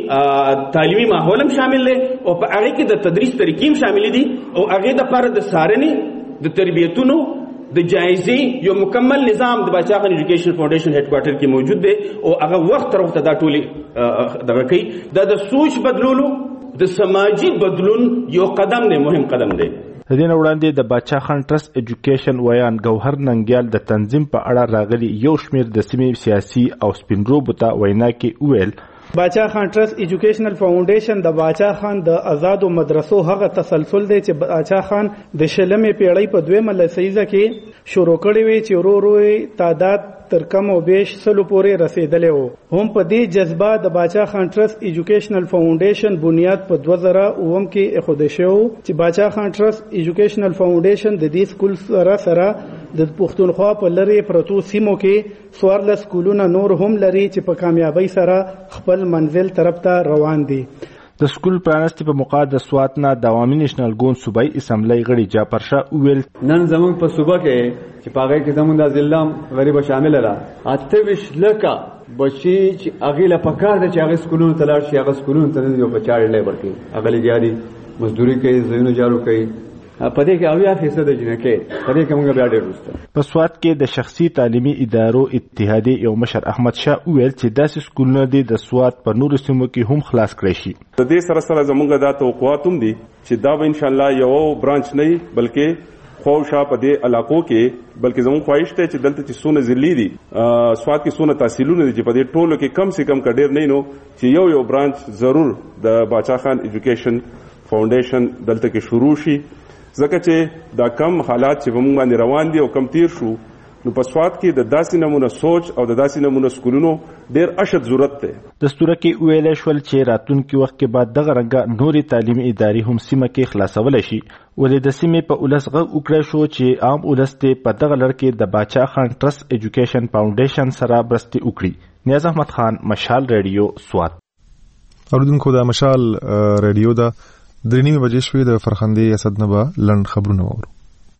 کې تعلیمي ماحول هم شامل دی او په هغه کې د تدریس طریقې هم شامل دي او هغه د لپاره د څارنې د تربیتونو د جایزې یو مکمل نظام د باچا خان ایجوکیشن فاونډیشن هډ کوارټر کې موجود دی او هغه وخت تر وخته دا ټولې دغه کوي دا د سوچ بدلولو د سماجی بدلون یو قدم دی مهم قدم دی. د دې وړاندې د باچا خان ټرست ایجوکیشن ویان ګوهر ننګیال د تنظیم په اړه راغلي یو شمیر د سیمې سیاسي او سپینروبو ته وینا کې ویل باچا خان ټرست ایجوکیشنل فاونډیشن د باچا خان د آزادو مدرسو هغه تسلسل دی چې باچا خان د شلمې پیړۍ په دویمه لسیزه کې شروع کړی وی چې ورو ورو تعداد تر کم او بیش سلو پورې رسیدلی وو. هم په دې جذبه د باچا خان ټرست ایجوکیشنل فاونډیشن بنیاد په دوه زره اووم کې ایښودل شو چې باچا خان ټرست ایجوکیشنل فاونډیشن د دې سکول سره سره د پښتونخوا په لرې پرتو سیمو کې څوارلس سکولونه نور هم لري چې په کامیابی سره خپل منزل طرف ته روان دي. د سکول پرانستی په موقع د سوات نه د عوامي نېشنل ګوند صوبایي اسمبلی غړي جعفر شاه وویل نن زموږ په صوبه کې چې په هغې کې زموږ د ضلع غریبه شامله ده اته ویشت لکه بچي چې هغې له پکار ده چې هغې سکولونو ته لاړ شي هغه سکولونو ته نه یو بچا ډېری ورکوي هغه لګیا دي مزدوري کوي ځایونه جارو کوي په دې کې اویا فیصد جنکې په دې کې موږ بیا ډېر وروسته. په سوات کې د شخصي تعلیمي ادارو اتحادیې یو مشر احمد شاه وویل چې داسې سکولونه دي د سوات په نورو سیمو کې هم خلاص کړی شي. د دې سره سره زموږ دا توقعات هم دي چې دا به انشاءالله یو برانچ نه وي بلکې خوشا په دې علاقو کې بلکې زموږ خواهش ته چې دلته چې سونه ضلعي دي سواد کې سونه تحصیلونه دي چې په دې ټولو کې کم سي کم کډیر نه نو چې یو یو برانچ ضرور د باچا خان ایجوکیشن فاونډیشن دلته کې شروع شي ځکه چې دا کم حالات چې موږ باندې روان دي او کم تیر شو نو په سواد کې د داسې نمونه سوچ او د داسې نمونه سکولونو ډېر اشد ضرورت دی. دستور کې ویل شول چې راتلونکي وخت کې بعد دغه رنګه نوري تعلیمي ادارې هم سیمه کې خلاصول شي. ولې د سیمې په ولس غږ وکړه شو چې عام ولس ته په دغه لړ کې د باچا خان ټرست ایجوکیشن فاونډیشن سره برستي وکړي. نیاز احمد خان، مشال ریډیو، سوات. اوریدونکو د مشال ریډیو دا درې نیمې بجې شوې د فرخندې اسد نه به لنډ خبرونه وورو.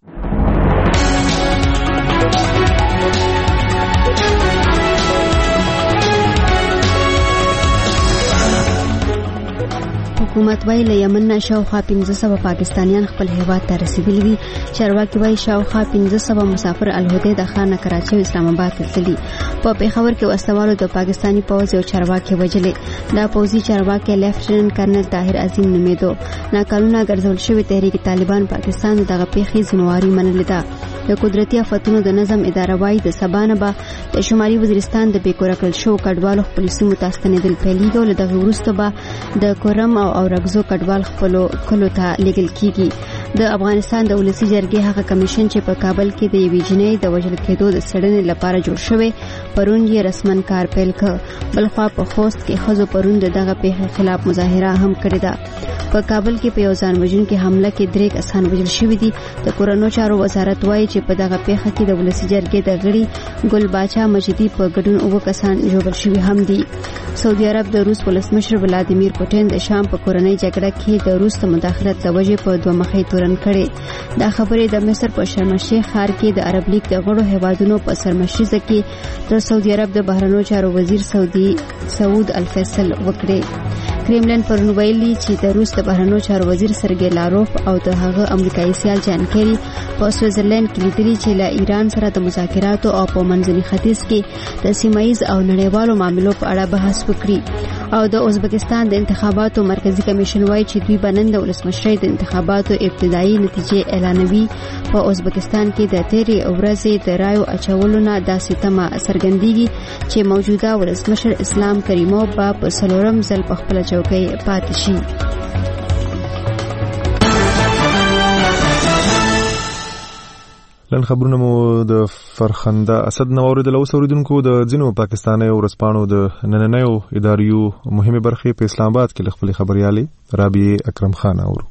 حکومت وايي له یمن نه شاوخوا پنځه سوه پاکستانیان خپل هیواد ته رسیدلي دي. چارواکي وايي شاوخوا پنځه سوه مسافر الهدیده ښار نه کراچۍ او اسلام آباد ته تللي. په پېښور کې وسوالو د پاکستاني پوځ یو چارواکي وژلې. دا پوځي چارواکي لیفټننټ کرنل طاهر عظیم نومېدو. ناقانونه ګرځول شوي تحریک طالبان پاکستان دغه پیښې ذمہواري منلې ده. د قدرتي آفتونو د نظم اداره وايي د سبا نه به د شمالي وزیرستان د بې کوره کړل شوو کډوالو خپلو سیمو ته ستنېدل پیلېږي او له دغې وروسته به د کورم او اورګزو کډوال خپلو کلو ته لیږل کېږي. د افغانستان د ولسي جرګې هغه کمیشن چې په کابل کې د یوې جنۍ د وژل کېدو د څېړنې لپاره جوړ شوی پرون یې رسمن کار پیل کړ. بلخوا په خوست کې ښځو پرون د دغه پیښې خلاف مظاهره هم کړې ده. په کابل کې په یو ځان وژونکي حمله کې درې کسان وژل شوي دي. د کورنیو چارو وزارت وایي چې په دغه پیښه کې د ولسي جرګې د غړي ګل باچا مجیدي په ګډون اووه کسان ژوبل شوي هم دي. سعودي عرب د روس ولسمشر ولادیمیر پوټین د شام په کورنۍ جګړه کې د روس د مداخلت له وجې په دوه مخی تورن کړي. دا خبرې د مصر په شرم الشیخ ښار کې د عرب لیګ د غړو هیوادونو په سرمشریزه کې د سعودي عرب د بهرنیو چارو وزیر سعودي سعود الفیصل وکړي. کرملن پرون ویلي چې د روس د بهرنیو چارو وزیر سرګی لاروف او د هغه امریکایي سیال جان کیری په سویټزرلند کې لیدلي چې له ایران سره د مذاکراتو او په منځني ختیځ کې د سیمایي او نړیوالو معاملو په اړه بحث وکړي. او د ازبکستان د انتخاباتو مرکزی کمیشن وایي چې دوی به نن د ولسمشرۍ د انتخاباتو ابتدایي نتیجې اعلانوي. په ازبکستان کې د تیرې ورځې د رایو اچولو نه داسې تمه څرګندېږي چې موجوده ولسمشر اسلام کریموف به په څلورم ځل په خپله چوکۍ پاتې شي. لن خبرونه مو د فرخنده اسد نو اوریدل. اوس اوریدونکو د ځینو پاکستاني ورځپاڼو د نننیو اداریو مهمه برخې په اسلام آباد کې خپل خبريالي رابعه اکرم خان اورو.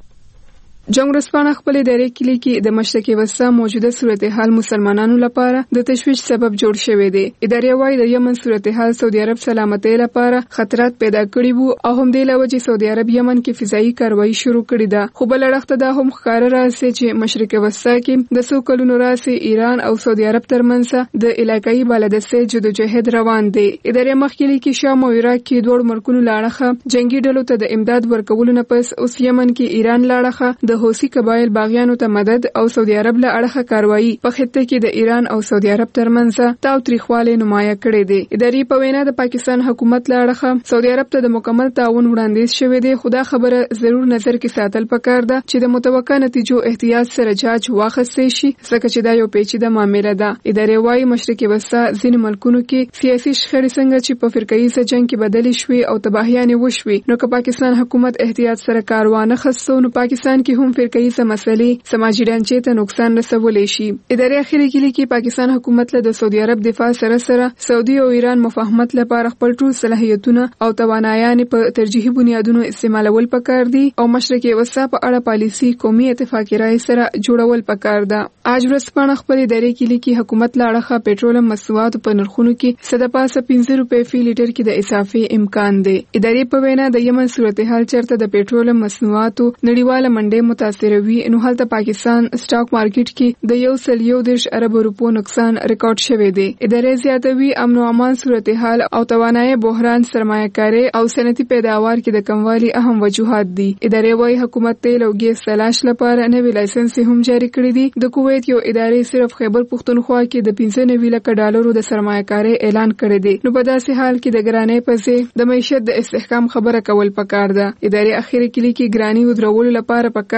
جنگ ورځپاڼه خپل ادارې کې لیکي د مشرقي وسطا موجوده صورتحال مسلمانانو لپاره د تشویش سبب جوړ شوی دی. ادارې وايي د یمن صورتحال سعودي عرب سلامتۍ لپاره خطرات پیدا کړي وو او هم د لوجې سعودي عرب یمن کې فضایي کاروایی شروع کړې ده. خو بل اړخ دا هم ښکاره راځي چې مشرقي وسطا کې د څو کلونو راځي ایران او سعودي عرب ترمنځ د علاقايي بالادستۍ جدوجہد روان دی. ادارې مخکې لیکي شام او عراق کې دوه مرکونو لاړه جنگي ډلو ته د امداد ورکولو نه پس اوس یمن کې ایران لاړه د حوثي قبایل باغیانو ته مدد او سعودي عرب له اړخه کاروایی په خطه کې د ایران او سعودي عرب ترمنځ تاوتریخواله نمایه کړې دي. ادارې په وینا د پاکستان حکومت له اړخه سعودي عرب ته د مکمل تعاون وړاندیز شوی دی. خو دا خبره ضرور نظر کې ساتل پکار ده چې د متوقع نتیجو احتیاط سره جاج واخیستل شي ځکه چې دا یو پیچیده معامله ده. ادارې وايي مشرقي وسطا ځینې ملکونو کې سیاسي شخړې څنګه چې په فرقایي جنگ کې بدلې شوې او تباهیانې وشوې نو که پاکستان حکومت احتیاط سره کاروانه خستو نو پاکستان کې هم فرقایي مسلې سماجی ډانچې ته نقصان رسولی شي. ادارې اخیری کې لیکي پاکستان حکومت له د سعودي عرب دفاع سره سره سعودي او ایران مفاهمت لپاره خپل ټول صلاحیتونه او توانایان په ترجیحي بنیادونو استعمالول پکار دي او مشرقي وسطا په اړه پالیسي قومي اتفاقی رائے سره جوړول پکار ده. اج ورځپاڼه خپل ادارې کې لیکي حکومت له اړخه پېټرولیم مصنوعاتو په نرخونو کې صد پاسه پنځه روپۍ فی لیټر کې د اضافې امکان دی. ادارې په وینا د یمن صورتحال چرته د پېټرولیم مصنوعاتو نړیواله منډې متاثروي نو هلته پاکستان سټاک مارکیټ کې د یو سل یو دېرش ارب روپو نقصان ریکارډ شوی دی. ادارې زیاتوي امن او امان صورتحال او توانایي بحران سرمایه‌کاري او صنعتي پیداوار کې د کموالي اهم وجوهات دي. ادارې وايي حکومت تیل او ګیس تلاش لپاره نوې لایسنس هم جاری کړی دي. د کویت یو ادارې صرف خیبر پختونخوا کې د پنځه نوي لک ډالرو د سرمایه‌کاري اعلان کړی دی. نو په داسې حال کې د ګرانۍ په ځای د معیشت د استحکام خبره کول پکار ده. ادارې اخیری کې لیکي ګرانی ودرولو لپاره پکار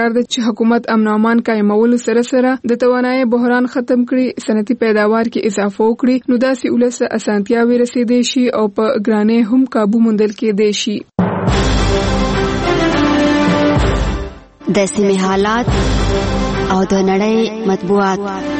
پکار دی چې حکومت امن او امان قائمولو سره سره د توانایي بحران ختم کړي، صنعتي پیداوار کې اضافه وکړي، نو داسې ولس اسانتیاوي رسیدي شي او په ګرانې هم قابو موندل کېدی شي. د سیمې حالات او د نړۍ مطبوعات.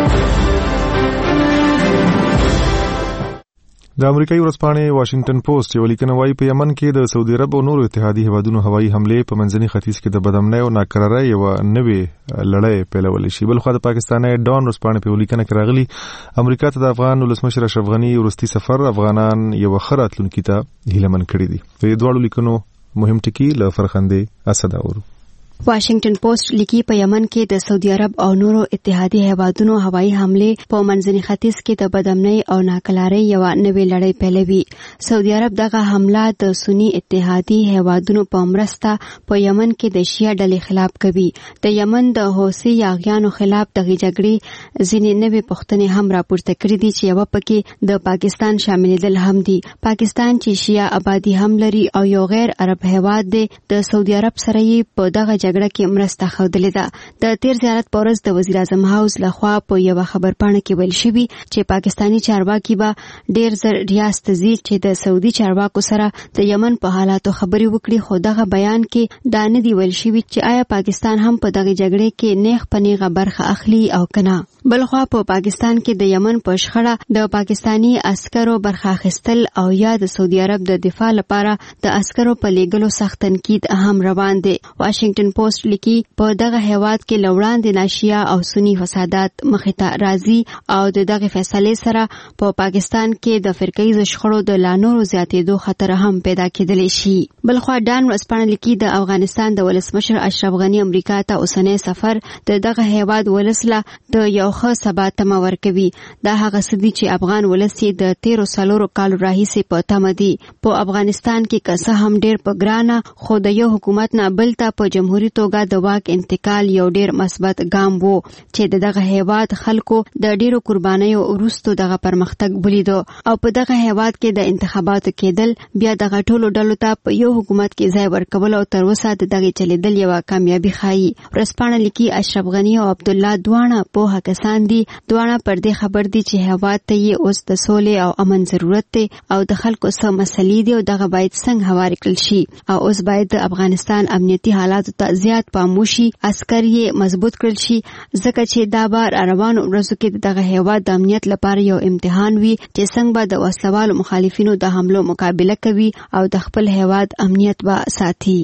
د امریکایي ورځپاڼې واشنگټن پوسټ یو لیکنه وايي په یمن کې د سعودي عرب او نورو اتحادي هیوادونو هوایي حملې په منځني ختیځ کې د بدامنۍ او ناکرارۍ یو نوې لړۍ پیلولی شي. بلخوا د پاکستاني ډان ورځپاڼې په لیکنه کې راغلي امریکا ته د افغان ولسمشر اشرف غني وروستي سفر افغانان یو ښه راتلونکي ته هیلهمن کړي دي. په دې دواړو لیکنو مهم ټکي له فرخندې اسد اورو. واشنگټن پوسټ لیکي په یمن کې د سعودي عرب او نورو اتحادي هیوادونو هوایي حملې په منځني ختیځ کې د بدامنۍ او ناکرارۍ یو نوې لړۍ پیلوي. سعودي عرب دغه حمله د سنی اتحادي هیوادونو په مرسته په یمن کې د شیعه ډلې خلاف کوي. د یمن د حوثي یاغیانو خلاف دغه جګړې ځینې نوې پوښتنې هم راپورته کړې دي چې یو پکې د پاکستان شاملېدل هم دي. پاکستان چې شیعه آبادی هم لري او یو غیر عرب هیواد دی، د سعودي عرب سره یې په دغه جګړه کې مرسته خوندلې ده. د تیر زیارت په ورځ د وزیر اعظم هاوس لخوا په یو خبرپاڼه کې ویل شوی چې پاکستانی چارواکي به ډیر زر ریاض ته ځي چې د سعودي چارواکو سره د یمن په حالاتو خبرې وکړي، خو دغه بیان کې دا نه دی ویل شوی چې آیا پاکستان هم په دغه جګړې کې نیغ پنیغه برخه اخلي او کنه. بلخوا په پاکستان کې د یمن په شخړه د پاکستانی عسکرو برخه اخیستل او یا د سعودي عرب د دفاع لپاره د عسکرو په لیږلو سخت تنقید هم روان دي. واشنگټن پوسټ لیکي په دغه هیواد کې لوړاندې ناشیا او سنی فسادات مخې ته راځي او د دغه فیصلې سره په پاکستان کې د فرقیز شخړو د لانورو زیاتېدو خطر هم پیدا کېدلی شي. بلخوا ډان ورځپاڼه لیکي د افغانستان د ولسمشر اشرف غني امریکا ته اوسنی سفر د دغه هیواد ولسله د یو ښه سبا تمه ورکوي. دا هغه څه دي چې افغان ولس یې د تیرو څلورو کالو راهیسې په تمه دي. په افغانستان کې که څه هم ډیر په ګرانه خو د یو حکومت نه بل ته په جمهوریت توګه د واک انتقال یو ډیر مثبت ګام وو چې دغه هیواد خلکو د ډیرو قربانیو وروسته دغه پرمختګ ولیدو او په دغه هیواد کې د انتخاباتو کېدل بیا دغه ټولو ډلو ته په یو حکومت کې ځای ورکول او تر اوسه د دغه چلیدل یو کامیابی ښایي. ورځپاڼه لیکي اشرف غني او عبد الله دواړه په کسان دي، دواړه پر دې خبر دي چې هیواد ته یې اوس د سولې او امن ضرورت دی او د خلکو څه مسلې دي او دغه باید څنګه هوار کړل شي او اوس باید د افغانستان امنیتي حالاتو ته زیات پام وشي، عسکر یې مضبوط کړل شي، ځکه چې دا بار روانو ورځو کې دغه هیواد د امنیت لپاره یو امتحان وي چې څنګه به د وسلوالو مخالفینو د حملو مقابله کوي او د خپل هیواد امنیت به ساتي.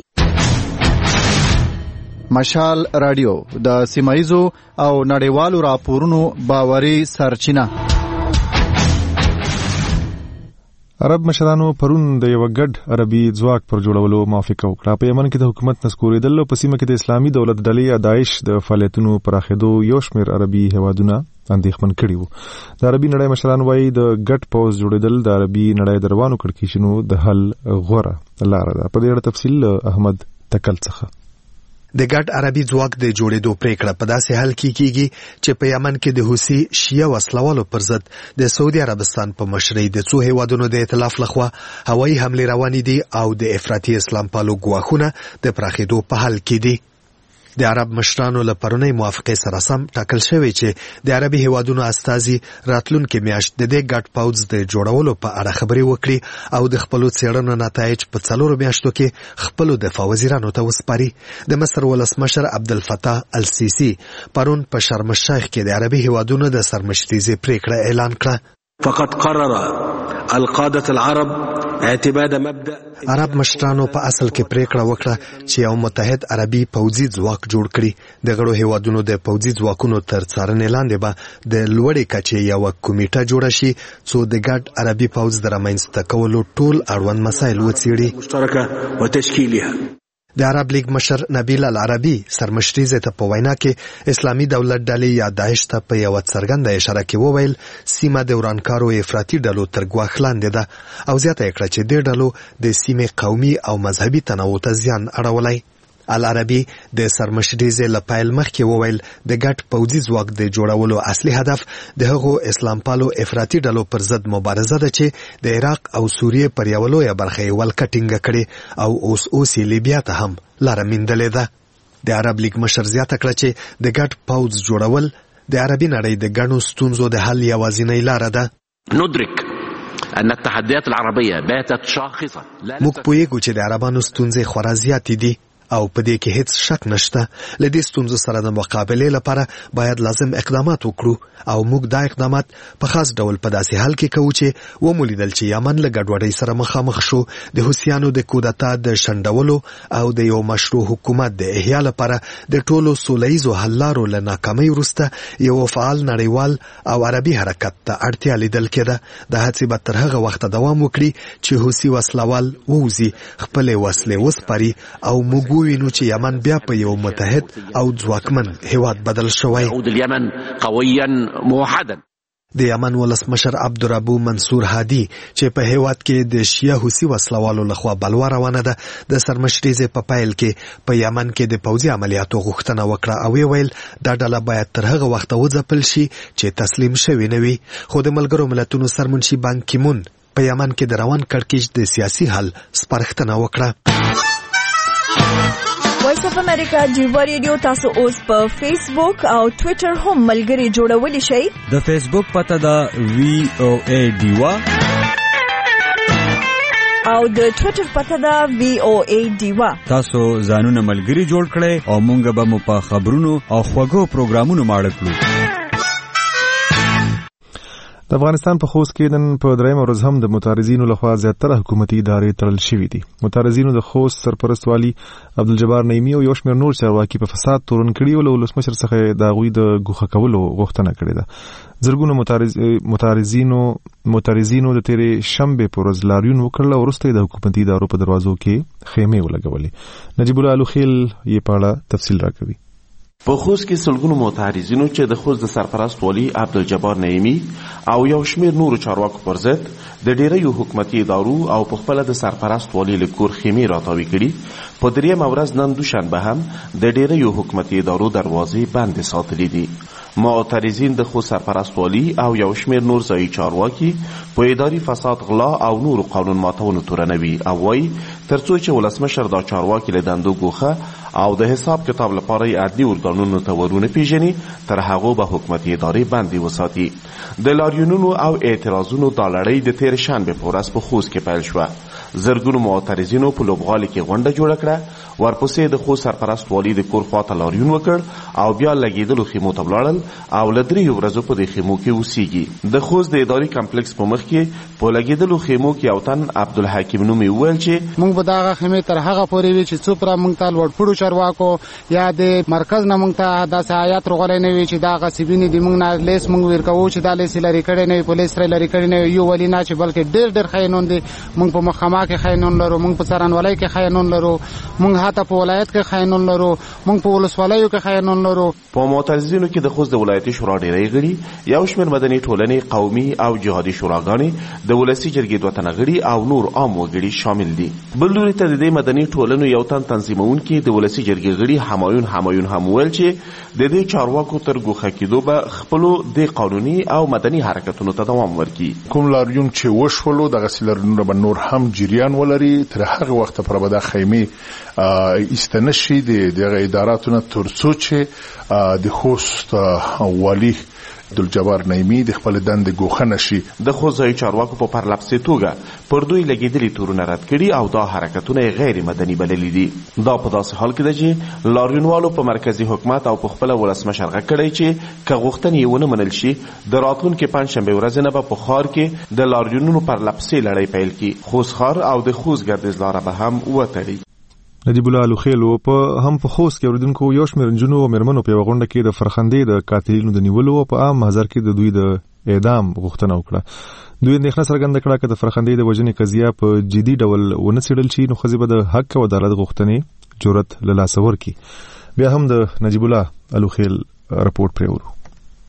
مشال رادیو د سیمایزو او نړیوالو راپورونو باوري سرچینه. عرب مشرانو پرون د یو ګډ عربي ځواک پر جوړولو موافقه وکړه. په یمن کې د حکومت نسکورېدل او په سیمه کې د اسلامي دولت ډلې یا داعش د فعالیتونو پراخېدو یو شمېر عربي هیوادونه اندېښمن کړي وو. د عربي نړۍ مشران وایي د ګډ پوځ جوړېدل د عربي نړۍ د روانو کړکېچونو د حل غوره لاره ده. په دې اړه تفصیل احمد تکل څخه. د ګډ عربي ځواک د جوړېدو پریکړه په داسې حال کې کیږي چې په یمن کې د حوثي شیعه وسلوالو پر ضد د سعودي عربستان په مشرۍ د څو هیوادونو د ائتلاف لخوا هوایي حملې روانې دي او د افراطي اسلام پالو ګواښونه د پراخېدو په حال کې دي. د عرب مشرانو له پرونۍ موافقې سره سم ټاکل شوی چې د عربي هیوادونو استازي راتلونکي میاشت د دې ګډ پوځ د جوړولو په اړه خبرې وکړي او د خپلو څېړنو نتایج په څلورو میاشتو کې خپلو دفاع وزیرانو ته وسپاري. د مصر ولسمشر عبدالفتاح السیسی پرون په شرم الشیخ کې د عربي هیوادونو د سرمشریزې پریکړه اعلان کړه. فقد قرر القادة العرب اعتماد مبدأ عرب مشرانو په اصل کې پریکړه وکړه چې یو متحد عربي پوځي ځواک جوړ کړي. د غړو هیوادونو د پوځي ځواکونو تر څارنې لاندې به د لوړې کچې یو کمیټه جوړه شي څو د ګډ عربي پوځ د رامنځته کولو ټول اړوند مسایل وڅېړي. مشترکه وتشکیلها د عرب لیگ مشر نبیل العربي سرمشریزه ته په وینا کې اسلامي دولت ډلې یا داعش ته په یو څرګنده اشاره کې وویل سیمه د ورانکارو افراطي ډلو تر ګواښ لاندې ده او زیاته کړه چې د ډلو د سیمې قومي او مذهبي تنوع ته زیان اړولی. العربي د سرمشریزه لپایل مخکې وویل د ګډ پوځي ځواک د جوړولو اصلي هدف د هغو اسلام پالو افراطي ډلو پر ضد مبارزه ده چې د عراق او سوریې پر یو لویه برخه یې ولکه ټینګه کړې او اوس اوس یې لیبیا ته هم لاره میندلې ده. د عرب لیگ مشر زیاته کړه چې د ګډ پوځ جوړول د عربي نړۍ د ګڼو ستونزو د حل یوازینۍ لاره ده. ندرك ان التحديات العربيه باتت شاخصه. موږ پوهیږو چې د عربانو ستونزې خورا زیاتې دي او په دې کې هیڅ شک نشته. له دې ستونزو سره د مقابلې لپاره باید لازم اقدامات وکړو او موږ دا اقدامات په خاص ډول په داسې حال کې کوو چې ومولیدل چې یمن له ګډوډۍ سره مخامخ شو. د حوثیانو د کودتا د شنډولو او د یو مشروع حکومت د احیا لپاره د ټولو سولهییزو حل لارو له ناکامۍ وروسته یو فعال نړیوال او عربي حرکت ته اړتیا لیدل کېده. د هڅې به تر هغه وخته دوام وکړي چې حوثي وسلوال ووځي، خپلې وسلې وسپاري او موږ وینو چې یمن بیا په یو متحد او ځواکمن هیواد بدل شوی. اليمن قويا موحدا. د یمن ولسمشر عبدالربو منصور هادي چې په هیواد کې د شیعه حوثي وسلوالو لخوا بلوا روانه ده د سرمشریزې په پایل کې په یمن کې د پوځي عملیاتو غوښتنه وکړه او ویل دا ډله باید تر هغه وخته وځپل شي چې تسلیم شوی نه وي. خو د ملګرو ملتونو سرمنشي بان کی مون په یمن کې د روان کړکېچ د سیاسي حل سپارښتنه وکړه. وایس اف امریکا جیوا ریډیو تاسو اوس په فیسبوک او ټوئیټر هم ملګري جوړولی شئ. د فیسبوک پته ده وی او ای ډیوا او د ټوئیټر پته ده وی او ای ډیوا. تاسو ځانونه ملګري جوړ کړئ او مونږ به مو په خبرونو او خوږو پروګرامونو ماړه کړو. د افغانستان په خوست کې نن په درېیمه ورځ هم د متعرضینو لخوا زیاتره حکومتي ادارې تړل شوې دي. متعرضینو د خوست سرپرست والي عبدالجبار نعیمي او یو شمېر نور چارواکي په فساد تورن کړي او له ولسمشر څخه د هغوی د ګوښه کولو غوښتنه کړې ده. زرګونو متعرض متعرضینو متعرضینو د تیرې شنبې په ورځ لاریون وکړل او وروسته د حکومتي ادارو په دروازو کې خیمې ولګولې. نجیب الله الوخیل یې په اړه تفصیل راکوي. په خوست کې سلګونو متعرضینو چې د خوست د سرپرست والي عبدالجبار نعیمي او یو شمېر نورو چارواکو پر ضد د ډیریو حکومتي ادارو او په خپله د سرپرست والي له کور خیمې راتاوي کړي. په درېیمه ورځ نن دوشنبه هم د ډیریو حکومتي ادارو دروازې بندې ساتلې دي. معترضین د خوست سرپرست والي او یو شمېر نور ځایي چارواکي په اداري فساد، غلا او نورو قانون ماتونو تورنوي او وایي تر څو چې ولسمشر دا چارواکي له دندو ګوښه او د حساب کتاب لپاره یې عدلي ارګانونو ته ورونه پیژني تر هغو به حکومتي ادارې بندې وساتي. د لاریونونو او اعتراضونو دا لړۍ د تېرې شنبې په ورځ په خوست کې پیل شوه. زرګونو معترضینو په لوبغالي کې غونډه جوړه کړه. ورپسې د خوست سرپرست والي د کور خواته لاریون وکړ او بیا لګېدلو خیمو ته ولاړل او له دریو ورځو په دې خیمو کې اوسېږي. د خوست د اداري کمپلکس په مخ کې په لګېدلو خیمو کې یو تن عبدالحکیم نومي وویل چې موږ به دغه خیمې تر هغه پورې وي چې څوک را موږ ته لوړپوړو چارواکو یا د مرکز نه موږ ته داسې هیات راغلی نه وي چې دا غصبینې د موږ نه لیس موږ ورکوو چې دا لیس لرې کړی نه وي، په لیس لرې کړی نه وي. یو ولي نه چې بلکې ډېر ډېر خاینون دي. موږ په مخامه کې خاینون لرو، موږ په څارنوالۍ کې خاینون لرو، موږ حتی په ولایت کې خاینون لرو، موږ په ولسوالیو کې خاینون لرو. په معترضینو کې د خوست د ولایتي شورا ډېری غړي، یو شمېر مدني ټولنې، قومي او جهادي شوراګانې، د ولسي جرګې دوه تنه غړي او نور عام وګړي شامل دي. بل لوري ته د دې مدني ټولنو یو تن تنظیمونکي د ولسي جرګې غړي همایون همایون هم ویل چې د دې چارواکو تر ګوښه کېدو به خپلو د قانوني او مدني حرکتونو ته دوام ورکړي. کوم لاریون چې وشولو دغسې لاریونونه به نور هم جریان ولري. تر هغه وخته پورې به دا خیمې ایسته نشي د دغه اداراتو نه تر څو چې د خوست والي عبدالجبار نعیمي د خپل دندې ګوښه نشي. د خوست ځایي چارواکو په پرلپسې توګه پر دوی لګېدلي تورونه رد کړي او دا حرکتونه یې غیر مدني بللي دي. دا په داسې حال کې ده چې لاریونوالو په مرکزي حکومت او په خپله ولسمشر غږ کړی چې که غوښتنې یې ونه منل شي د راتلونکې پنجشنبې ورځې نه به په ښار کې د لاریونونو پرلپسې لړۍ پیل کړي. خوست ښار او د خوست ګردیز لاره به هم وتړي. نجیب الله الوخیل په هم په خوست کې اوریدونکو یو شمېر نجونو او مېرمنو په یوه غونډه کې د فرخندې د قاتلینو د نیولو او په عام محضر کې د دوی د اعدام غوښتنه وکړه. دوی اندېښنه څرګنده کړه که د فرخندې د وژنې قضیه په جدي ډول ونه څېړل شي نو ښځې به د حق او عدالت غوښتنې جرأت له لاسه ورکړي. بیا هم د نجیب الله الوخیل رپورټ پرې ورو.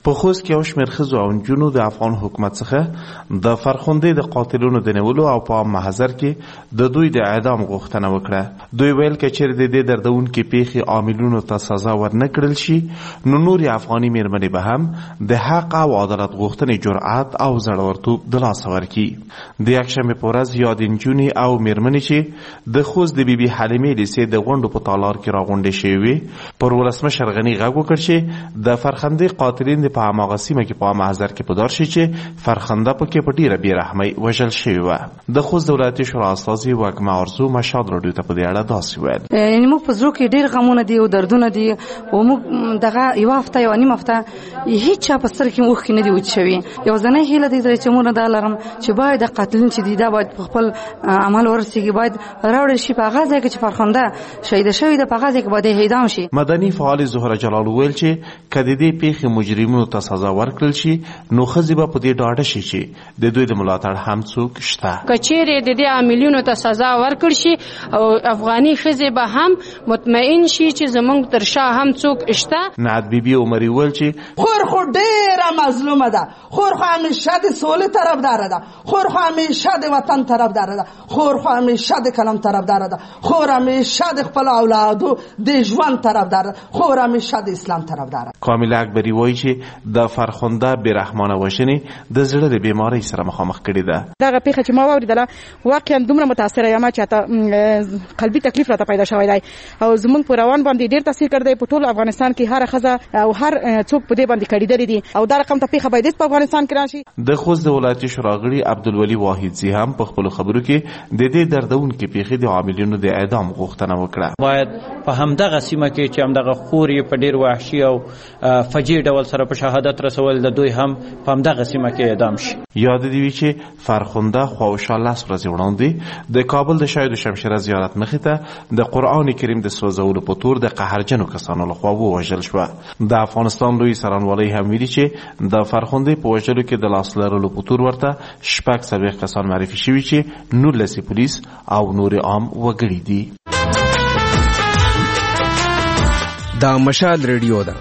په خوست کې یو شمېر ښځو او نجونو د افغان حکومت څخه د فرخندې د قاتلونو د نیولو او په محضر کې د دوی د اعدام غوښتنه وکړه. دوی ویل که چېرې د دې دردونکې پیښې عاملونو ته سزا ورنه کړل شي نو نورې افغاني مېرمنې به هم د حق او عدالت غوښتنې جرأت او زړورتوب د لاسه ورکړي. د یکشنبې په ورځ یادې نجونې او مېرمنې چې د خوست د بیبي حلیمې لیسې د غونډو په تالار کې راغونډې شوې وې پر ولسمشر غني غږ وکړ چې د فرخندې قاتلین د په هماغه سیمه کې په محضر کې په دار شي چې فرخنده پکې په ډېره بېرحمۍ وژل شوې وه. د خوست د ولایتي شورا استازي وږمه ارزو مشهد راډیو ته په دې اړه داسې ویل: یعنې موږ په زړه کې ډېر غمونه دي او دردونه دي او موږ دغه یوه هفته یوه نیم هفته هېڅ چا په سترګې کې اوښکې نه دي وچ شوي. یوازینۍ هیله دې چې موږ دا لرم چې باید د قاتلین چې دي دا باید په خپل عمل ورسېږي، باید راوړل شي په هغه ځای کې چې فرخنده شهیده شوې ده، په هغه ځای کې باید اعدام شي. مدني فعال زهره جلال ویل چې که د دې پیښې مجرمینو ته سزا ورکړل شي نو ښځې به په دې ډاډه شي چې د دوی د ملاتړ هم څوک شته. که چیرې د دې عاملینو ته سزا ورکړل شي او افغاني ښځې به هم مطمئن شي چې زموږ تر شا هم څوک شته. نعت بیبي عمري ویل چې خور خو ډېره مظلومه ده، خور خو همیشه د سولې طرفداره ده، خور خو همیشه د وطن طرفداره ده، خور خو همیشه د قلم طرفداره ده، خور همیشه د خپل اولادو د ژوند طرفداره ده، خور همیشه د اسلام طرفداره. کامل اکبري وایي چې د فرخنده بېرحمانه وژنې د زړه د بیمارۍ سره مخامخ کړې ده. دغه پیښه چې ما واورېدله واقعا دومره متاثره یم چې حتی قلبي تکلیف راته پیدا شوی دی او زموږ په روان باندې ډېر تاثیر کړی دی. په ټول افغانستان کې هر ښځه او هر څوک په دې باندې کړېدلې دي او دا رقم ته پیښه باید په افغانستان کې راشي. د خوست د ولایتي شورا غړي عبدالولي واحدزي هم په خپلو خبرو کې د دې دردونکې پیښې د عاملینو د اعدام غوښتنه وکړه. باید په همدغه سیمه کې چې همدغه خور یې په ډېر وحشي او فجیع ډول سره په شهادت رسول د دوی هم په همدغه سیمه کې اعدام شي. یاد دې وي چې فرخنده خواوشا لس ورځې وړاندې د کابل د شهید شمشیره زیارت مخې ته د قرآن کریم د سوځولو په تور د قهرجنو کسانو لخوا ووژل شوه. د افغانستان لوی څارنوالۍ هم ویلي چې د فرخندې په وژلو کې د لاس لرلو په تور ورته شپږ څلوېښت کسان معرفي شوي چې نولس پولیس او نور عام وګړي دي. دا مشال ریډیو ده.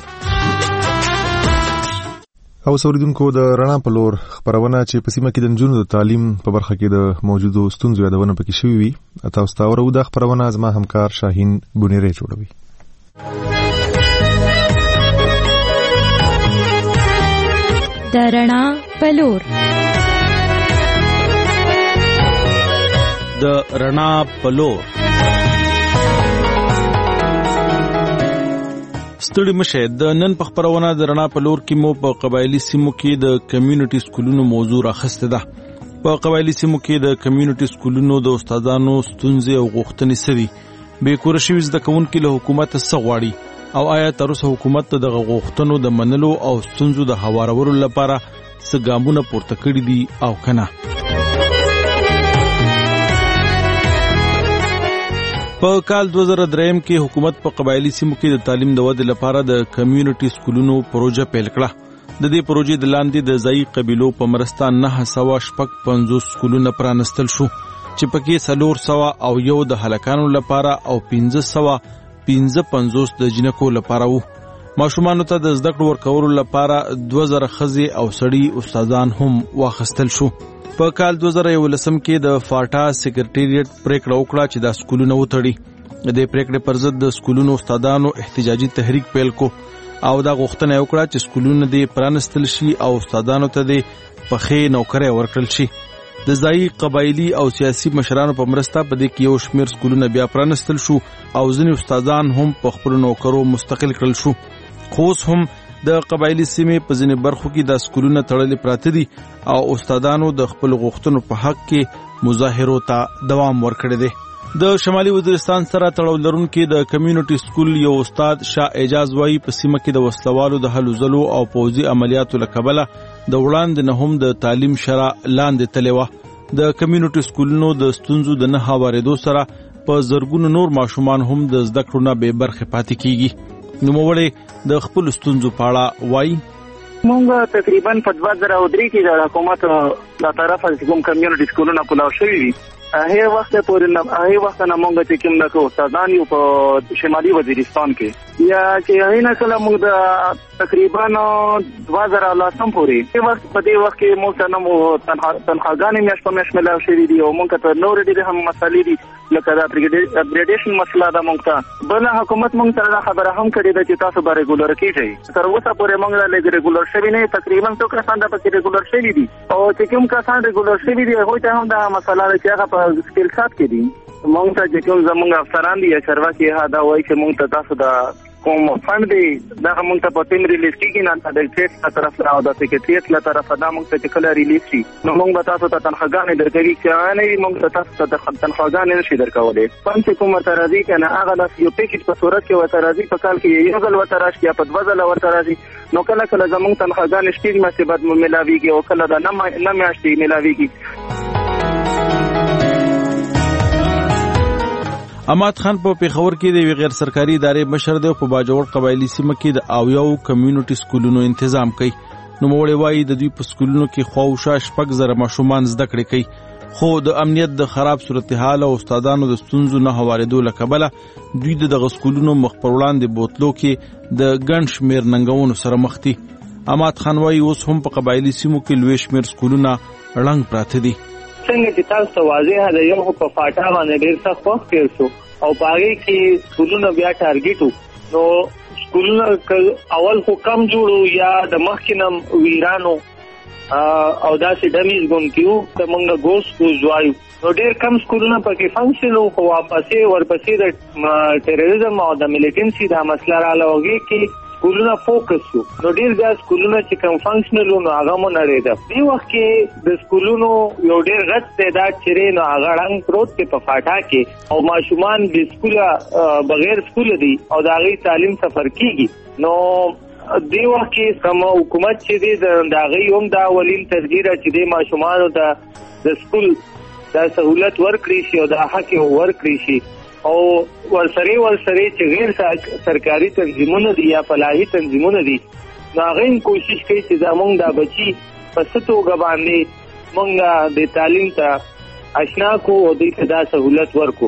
او سوریدونکو د رڼا په لور خبرونه چې په سیمه کې د نجونو د تعلیم په برخه کې د موجودو ستونزو یادونه پکې شوې وي. تاسو ته اورو دا خبرونه زما همکار شاهین بونیری جوړوي. د رڼا په لور د رڼا په لور ستړي مشه. د نن په خبرونه د رڼا په لور کې مو په قبایلی سیمو کې د کمیونټي سکولونو موضوع راخسته ده. په قبایلی سیمو کې د کمیونټي سکولونو د استادانو ستونزې او غوښتنې سړي به کور شوي زده کوونکي له حکومت څخه غواړي او آیا تر اوسه حکومت د غوښتنو د منلو او ستونزو د هوارولو لپاره څه ګامونه پورته کړي دي او کنه. په کال دوه زره دریم کې حکومت په قبایلی سیمو کې د تعلیم د ودې لپاره د کمیونټي سکولونو پروژه پیل کړه. د دې پروژې د لاندې د ځایي قبیلو په مرسته نه سوا شپږ پنځوس سکولونه پرانستل شو چې پکې څلور سوه او یو د هلکانو لپاره او پنځه سوه پنځه پنځوس د جنکو لپاره وو. ماشومانو ته د زده کړو ورکولو لپاره دوه زره ښځې او سړي استادان هم واخیستل شو. په کال دوه زره یولسم کې د فاټا سکرټریټ پریکړه وکړه چې دا سکولونه وتړي. د دې پریکړې پر ضد د سکولونو استادانو احتجاجي تحریک پیل کو او دا غوښتنه وکړه چې سکولونه دې پرانستل شي او استادانو ته دې پخې نوکرۍ ورکړل شي. د ځایي قبایلی او سیاسي مشرانو په مرسته په دې کې یو شمېر سکولونه بیا پرانستل شو او ځینې استادان هم په خپلو نوکرو مستقل کړل شو. خو اوس هم د قبایلی سیمې په ځینې برخو کې دا سکولونه تړلې پراته دي او استادانو د خپل غوښتنو په حق کې مظاهرو ته دوام ورکړی دی. د شمالي وزیرستان سره تړاو لرونکي د کمیونټي سکول یو استاد شاه اعجاز وایي په سیمه کې د وسلوالو د هلو ځلو او پوځي عملیاتو له کبله د وړاندې نه هم د تعلیم شرح لاندې تللې وه. د کمیونټي سکولونو د ستونزو د نه هوارېدو سره په زرګونو نور ماشومان هم د زده کړو نه بې برخې پاتې کیږي. نوموړی د خپلو ستونزو په اړه وایي: مونږ تقریبا په دوه زره درې کې د حکومت له طرفه کوم کمیونټي سکولونه کولاو شوي وي هغه وخت پورې نه هغه وخت نه مونږ چې کوم نه استادان یو په شمالي وزیرستان کې یا چې هغه نه کله مونږ د تقریبا دوه زره لسم پورې په وخت په دې وخت کې مونږ ته نو تنخواګانې میاشت په میاشت ملاو شوې دي او مونږ ته نور ډېرې هم مسالې دي لکه دا اپګریډیشن مسله ده مونږ ته بل حکومت مونږ ته دا خبره هم کړې ده چې تاسو به ریګولر کیږئ تر اوسه پورې مونږ لا ریګولر شوي نه تقریبا څو کسان دا پکې ریګولر شوي دي او چې کوم کسان ریګولر شوي دي هغوی ته هم دا مسله ده چې هغه په سکیل سات کې دي مونږ ته چې کوم زمونږ افسران دي یا چارواکي هغه دا وایي چې مونږ ته تاسو د کوم فند دی دا مونږ ته په تیم ریلیز کیږي نه د ټیټ له طرف او د سکرټریټ له طرف دا مونږ ته کله ریلیز شي نو مونږ به تاسو ته تنخواګانې درکوي چې نه مونږ ته تاسو ته تنخواګانې نشي درکولای پم چې کوم ورته راځي کنه هغه د یو پیکیج په صورت کې ورته راځي په کال کې یو ځل ورته راشي یا په دوه ځله ورته راځي نو کله کله زمونږ تنخواګانې شپږ میاشتې بعد مو ملاويږي او کله دا نه نه میاشتې ملاويږي اماد خان په پیښور کې د غیر سرکاري ادارې مشر دی په باجوړ قبایلی سیمه کې د اویاو کمیونټي سکولونو تنظیم کوي نو موړې وایي د دوی په سکولونو کې خواوشا شپږ زره ماشومان زده کړې کوي خو د امنیت د خراب صورتحال او استادانو د ستونزو نه هواریدو لکبله دوی د سکولونو مخ پر وړاندې بوتلو کې د ګڼ شمېر ننګونو سره مخ دي اماد خان وایي اوس هم په قبایلی سیمو کې لوی شمېر سکولونه ړنګ پراته دي څنګه چې تاسو واضح ده یو په فاټا باندې ډېر سخت وخت تیر شو او باغې کې سکولونه بیا ټارګټ نو سکولونه اول خو کم جوړو یا د مخکینم ویرانو او داسې ډمیز ګون کیو ته موږ ګوس کو ځوایو نو ډېر کم سکولونه پکې فنکشن او واپسې ورپسې د ټیرریزم او د میلیټنسي دا مسله راغله کې سکولونه فوکس شو نو ډیر ځای سکولونه چې کوم فنکشنل نو هغه مونږ لري دی وخت کې د سکولونو یو ډیر غټ تعداد چیرې نو هغه رنګ پروت په فاټا کې او ماشومان د سکوله بغیر سکول دي او د هغه تعلیم سفر کیږي نو دی وخت کې کوم حکومت چې دی د هغه هم دا ولین تدبیر چې د ماشومان ته د سکول د سہولت ورکړي شي او د حق ورکړي شي او ورسره ورسره چې غیر سرکاري تنظیمونه دي یا فلاحي تنظیمونه دي نو هغه کوشش کوي چې زمونږ د بچي په ستوګه باندې مونږ د تعلیم ته آشنا کو او د ته دا سہولت ورکو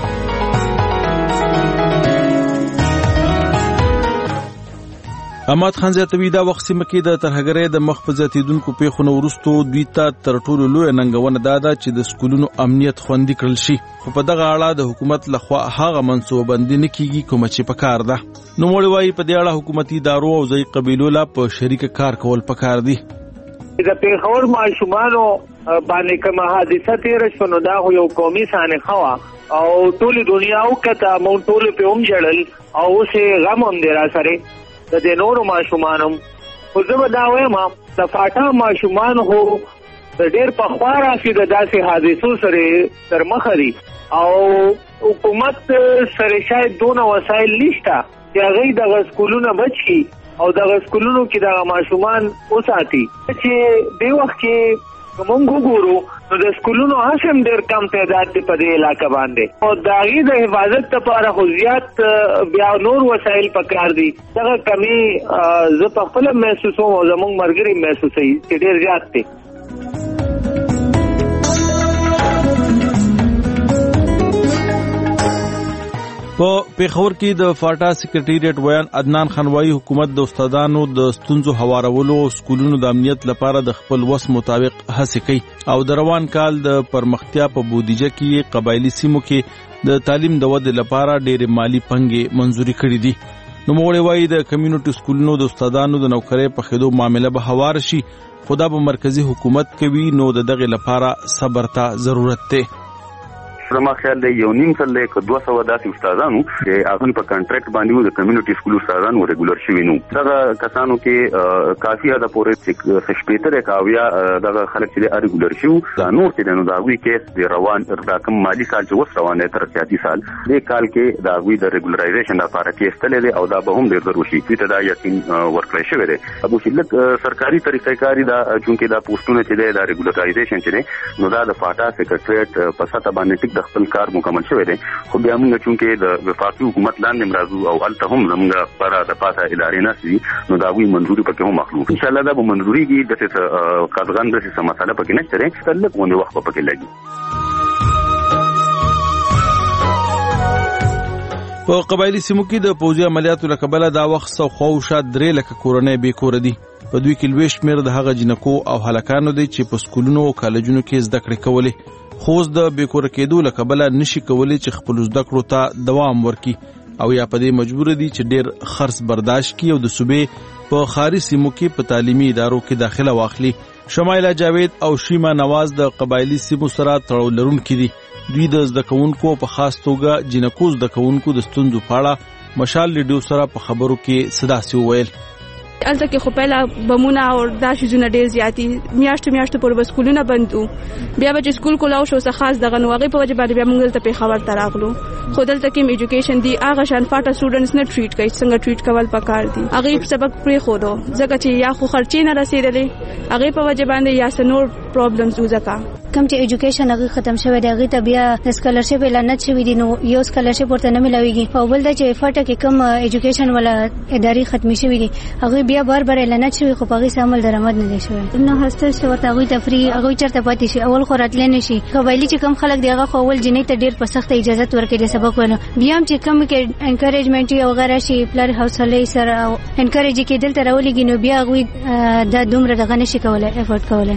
اماد خان زیاتوی دا وخت سیمه کې د ترهګرۍ د مخ په زیاتیدونکو پیښو وروسته دوی ته تر ټولو لوی ننګونه داده چې د سکولونو امنیت خوندي کړل شي خو په دغه اړه د حکومت لخوا هغه منصوبندي نه کیږي کوم چې پکار ده نو موږ وایي په دې اړه حکومتي ادارو او ځای قبیلو لا په شریک کار کول پکار دي د پیښور ماشومانو باندې کوم حادثه تیر شو نو دا یو قومي سانحه وا او ټول دنیا او کته مونږ ټول په هم جړل او اوسه غم هم دی را سره د دې نورو ماشومانو خو زه به دا وایم د فاټا ماشومان هو د ډېر په خوا راشي د داسې حادثو سره تر مخه دي او حکومت سره شاید دونه وسایل نشته چې هغوی دغه سکولونه بچ کړي او دغه سکولونو کې دغه ماشومان وساتي چې دې وخت کې موږ وګورو نو د سکولونو هم ډېر کم تعداد دی په دې علاقه باندې او د هغې د حفاظت لپاره خو زیات بیا نور وسایل پکار دي دغه کمی زه په خپله محسوسوم او زموږ ملګري محسوسوي چې ډېر زیات دی په پیښور کې د فاټا سکرټریټ ویان عدنان خانوایی حکومت د استادانو د ستونزو هوارولو او سکولونو د امنیت لپاره د خپل وس مطابق هڅې کوي او د روان کال د پرمختیا په بودیجه کې قبایلی سیمو کې د تعلیم د ودې لپاره ډېرې مالی پنګې منزوري کړې دي نو موږ وایي د کمیونټي سکولونو د استادانو د نوکرۍ په خېدو معامله به هوار شي خدا به مرکزی حکومت کوي نو د دغه لپاره صبر ته ضرورت دی زما خیال دی یو نیم سل دی که دوه سوه داسې استادانو چې هغوی په کنټریکټ باندې وو د کمیونټي سکول استادانو ریګولر شوي نو دغه کسانو کې کافي حده پورې چې څه شپېته دی که اویا دغه خلک چې دی ریګولر شوي دا نور چې دی نو د هغوی کیس د روان دا کوم مالي سال چې اوس روان دی تر سیاسي سال دې کال کې د هغوی د ریګولرایزیشن لپاره کیس تللی دی او دا به هم ډېر ژر وشي دوی ته دا یقین ورکړی شوی دی ابو چې لږ سرکاري طریقهکاري دا چونکې دا پوسټونه چې دی دا ریګولرایزیشن چې دی نو دا د فاټا سکرټریټ په سطح باندې ټیک د خپل کار مکمل شوی دی خو بیا موږ چونکې د وفاقي حکومت لاندې راځو او هلته هم زموږ پاره د پاسه ادارې ناستې دي نو د هغوی منظوري پکې هم اخلو انشاءالله دا به منظورېږي داسې څه قدغن داسې څه مسله پکې نشته دی تر لږ غوندې وخت به پکې لګي په قبایلی سیمو کې د پوځي عملیاتو له کبله دا وخت څو خواوشا درې لکه کورنۍ بې کوره دي. په دوی کې لوی شمېر د هغه جنکو او هلکانو دی چې په سکولونو او کالجونو کې زده کړې کولې، خو اوس د بې کوره کېدو له کبله نشي کولی چې خپلو زده کړو ته دوام ورکړي او یا په دې مجبوره دي چې ډېر خرڅ برداشت کړي او د صوبې په ښاري سیمو کې په تعلیمي ادارو کې داخله واخلي. شمایله جاوید او شیما نواز د قبایلی سیمو سره تړاو لرونکي دي. دوی د زده کوونکو په خاص توګه جنکو زده کوونکو د ستونزو په اړه مشال ریډیو سره په خبرو کې څه داسې وویل. الته کې خو پیله بمونه او دا شیزونه ډېر زیاتي میاشتو میاشتو پورې به سکولونه بند وو، بیا به چې سکول کولاو شو څه خاص دغه نو هغې په وجه باندې بیا موږ دلته پېښور ته راغلو. خو دلته کې هم ایجوکیشن دی هغه شان پاټه سټوډنټس نه ټریټ کوي څنګه ټریټ کول پکار دي. هغې سبق پرېښودو ځکه چې یا خو خرچې نه رسېدلې، هغې په وجه باندې یا څه نور پرابلمز وو. ځکه کوم چې ایجوکیشن هغه ختم شوی دی هغې ته بیا د سکالرشپ اعلانات شوي دي، نو یو سکالرشپ ورته نه میلاویږي، او بل دا چې فټه کې کوم ایجوکیشن والا ادارې ختمې شوي دي هغوی بیا بار بار اعلانات شوي خو په هغې څه عمل درآمد نه دی شوی. نو هسته چې ورته هغوی ته فري هغوی چېرته پاتې شي، اول خو راتلی نه شي. قبایلي چې کوم خلک دی هغه خو اول جنۍ ته ډېر په سخته اجازت ورکوي د سبق ویلو، بیا هم چې کوم کې انکریجمنټ وي او هغه راشي پلار حوصلې سره او انکریج یې کېدل ته راولېږي، نو بیا هغوی دا دومره دغه نه شي کولی افورډ کولی.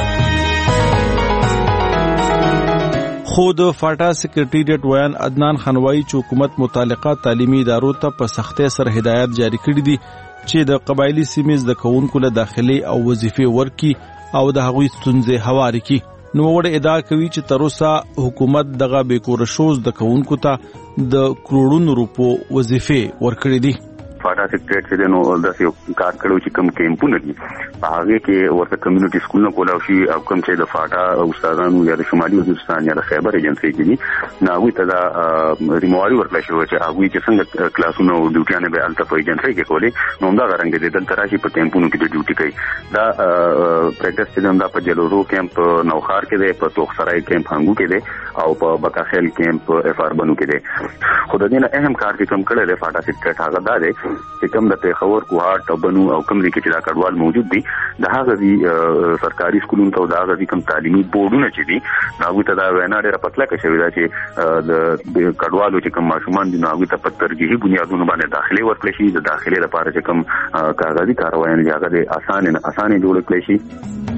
خو د فاټا سکرټریټ ویان عدنان خان وایي چې حکومت متعلقه تعلیمي ادارو ته په سختۍ سره هدایت جاری کړي دي چې د قبایلی سیمې زده کوونکو له داخلي او وظیفې ورکړي او د هغوی ستونزې هوارې کړي. نوموړی ادعا کوي چې تر اوسه حکومت دغه بې کوره شو زده کوونکو ته د کروڑونو روپو وظیفې ورکړي دي. فاټا سیکریټ چې نو داسې یو کار کړو چې کوم کیمپونه دي په هغې کې ورته کمیونټي سکولونه کولاو شي او کوم چې د فاټا استادانو یا د شمالي وزیرستان یا د خیبر ایجنسۍ کې دي نو هغوی ته دا ریمواري ورکړی شوی چې هغوی چې څنګه کلاسونه او ډیوټیانې به هلته په ایجنسۍ کې کولې نو همدغه رنګ دی دلته راشي په کیمپونو کې د ډیوټي کوي. دا پریکټس چې دی دا په جلورو کیمپ نوخار کې دی، په توخسرای کیمپ هنګو کې دی او په بکاخیل کیمپ اف آر بنو کې دی. خو د دې نه اهم کار چې کوم کړی دی فاټا سیکریټ هغه دا دی چې کوم د پېښور کوهاټ او بنو او کوم ځای کې چې دا کډوال موجود دي د هغه دي سرکاري سکولونو ته او د هغه دي کوم تعلیمي بورډونه چې دي هغوی ته دا وینا ډېره پتله کړې شوې ده چې د کډوالو چې کوم ماشومان دي نو هغوی ته په ترجیحي بنیادونو باندې داخلې ورکړی شي. د داخلې لپاره چې کوم کاغذي کاروایان دي هغه د اسانې اسانې جوړ کړی شي.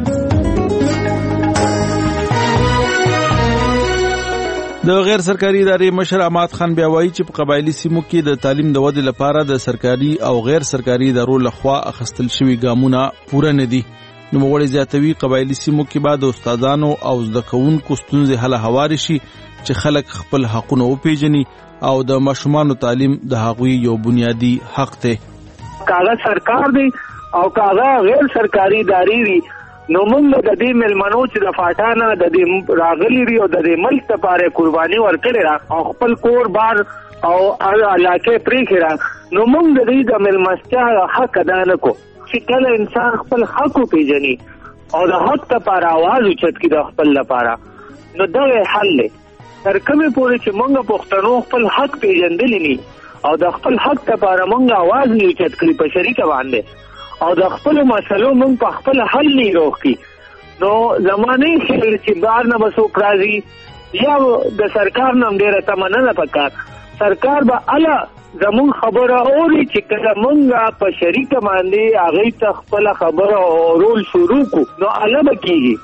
د غیر سرکاري ادارې مشر اماد خان بیا وایي چې په قبایلی سیمو کې د تعلیم د ودې لپاره د سرکاري او غیر سرکاري ادارو لخوا اخیستل شوي ګامونه پوره نه دي. نوموړی زیاتوي قبایلی سیمو کې به د استادانو او زده کوونکو ستونزې حل هوارې شي چې خلک خپل حقونه وپیژني او د ماشومانو تعلیم د هغوی یو بنیادي حق دی. کاغه سرکار دی او کاغه غیر سرکاري ادارې دي نو موږ د دې ملمنو چې د فاټا نه د دې راغلي دي او د دې ملک لپاره قرباني ورکړې ده او خپل کور بار او علاقې پرېښې ده نو موږ د دې د ملمستیا حق ادا نه کو چې کله انسان خپل حق وپېژني او د حق لپاره اواز اوچت کړي د خپل لپاره نو دغه حل دی. تر کومې پورې چې موږ پښتنو خپل حق پېژندلی ني او د خپل حق لپاره موږ اواز نه اوچت کړي په شریکه باندې او د خپل مسلو موږ په خپل حل نه روکي نو زمانه خیر چې بار نه بسو پرازي یا د سرکار نام ډیره تمنه نه پکار سرکار به الا زمون خبره اوري چې کله موږ په شریکه باندې هغه ته خپل خبره اورول شروع کو نو الا بکیږي.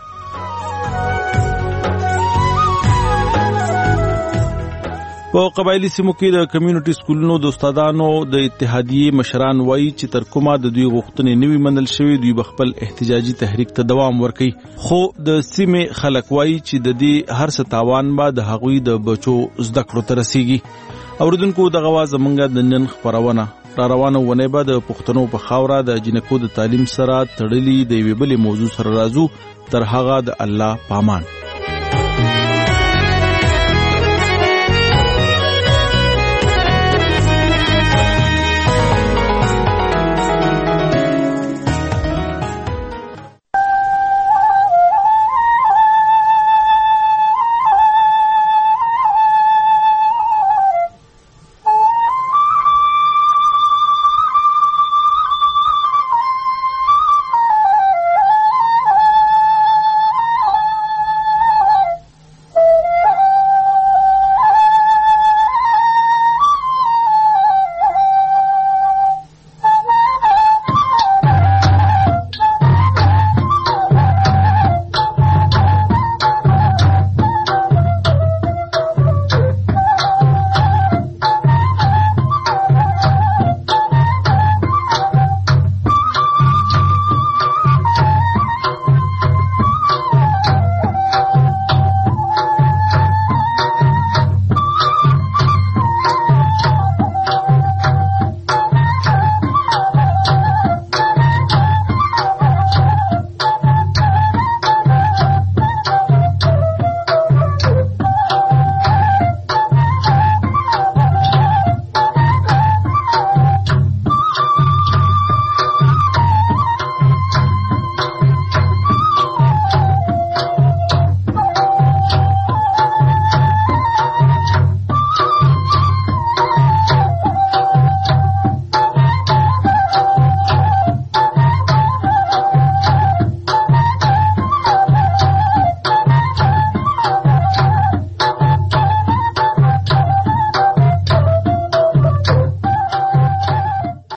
په قبایلی سیمو کې د کمیونټي سکولونو د استادانو د اتحادیې مشران وایي چې تر کومه د دوی غوښتنې نوي منل شوي دوی به خپل احتجاجي تحریک ته دوام ورکوي. خو د سیمې خلک وایي چې د دې هر څه تاوان به د هغوی د بچو زده کړو ته رسیږي. اوریدونکو دغه وه زموږ د نن خپرونه را روانه ونې به د پښتنو په خاوره د جنکو د تعلیم سره تړلي د یوې بلې موضوع سره راځو. تر هغه د الله پامان.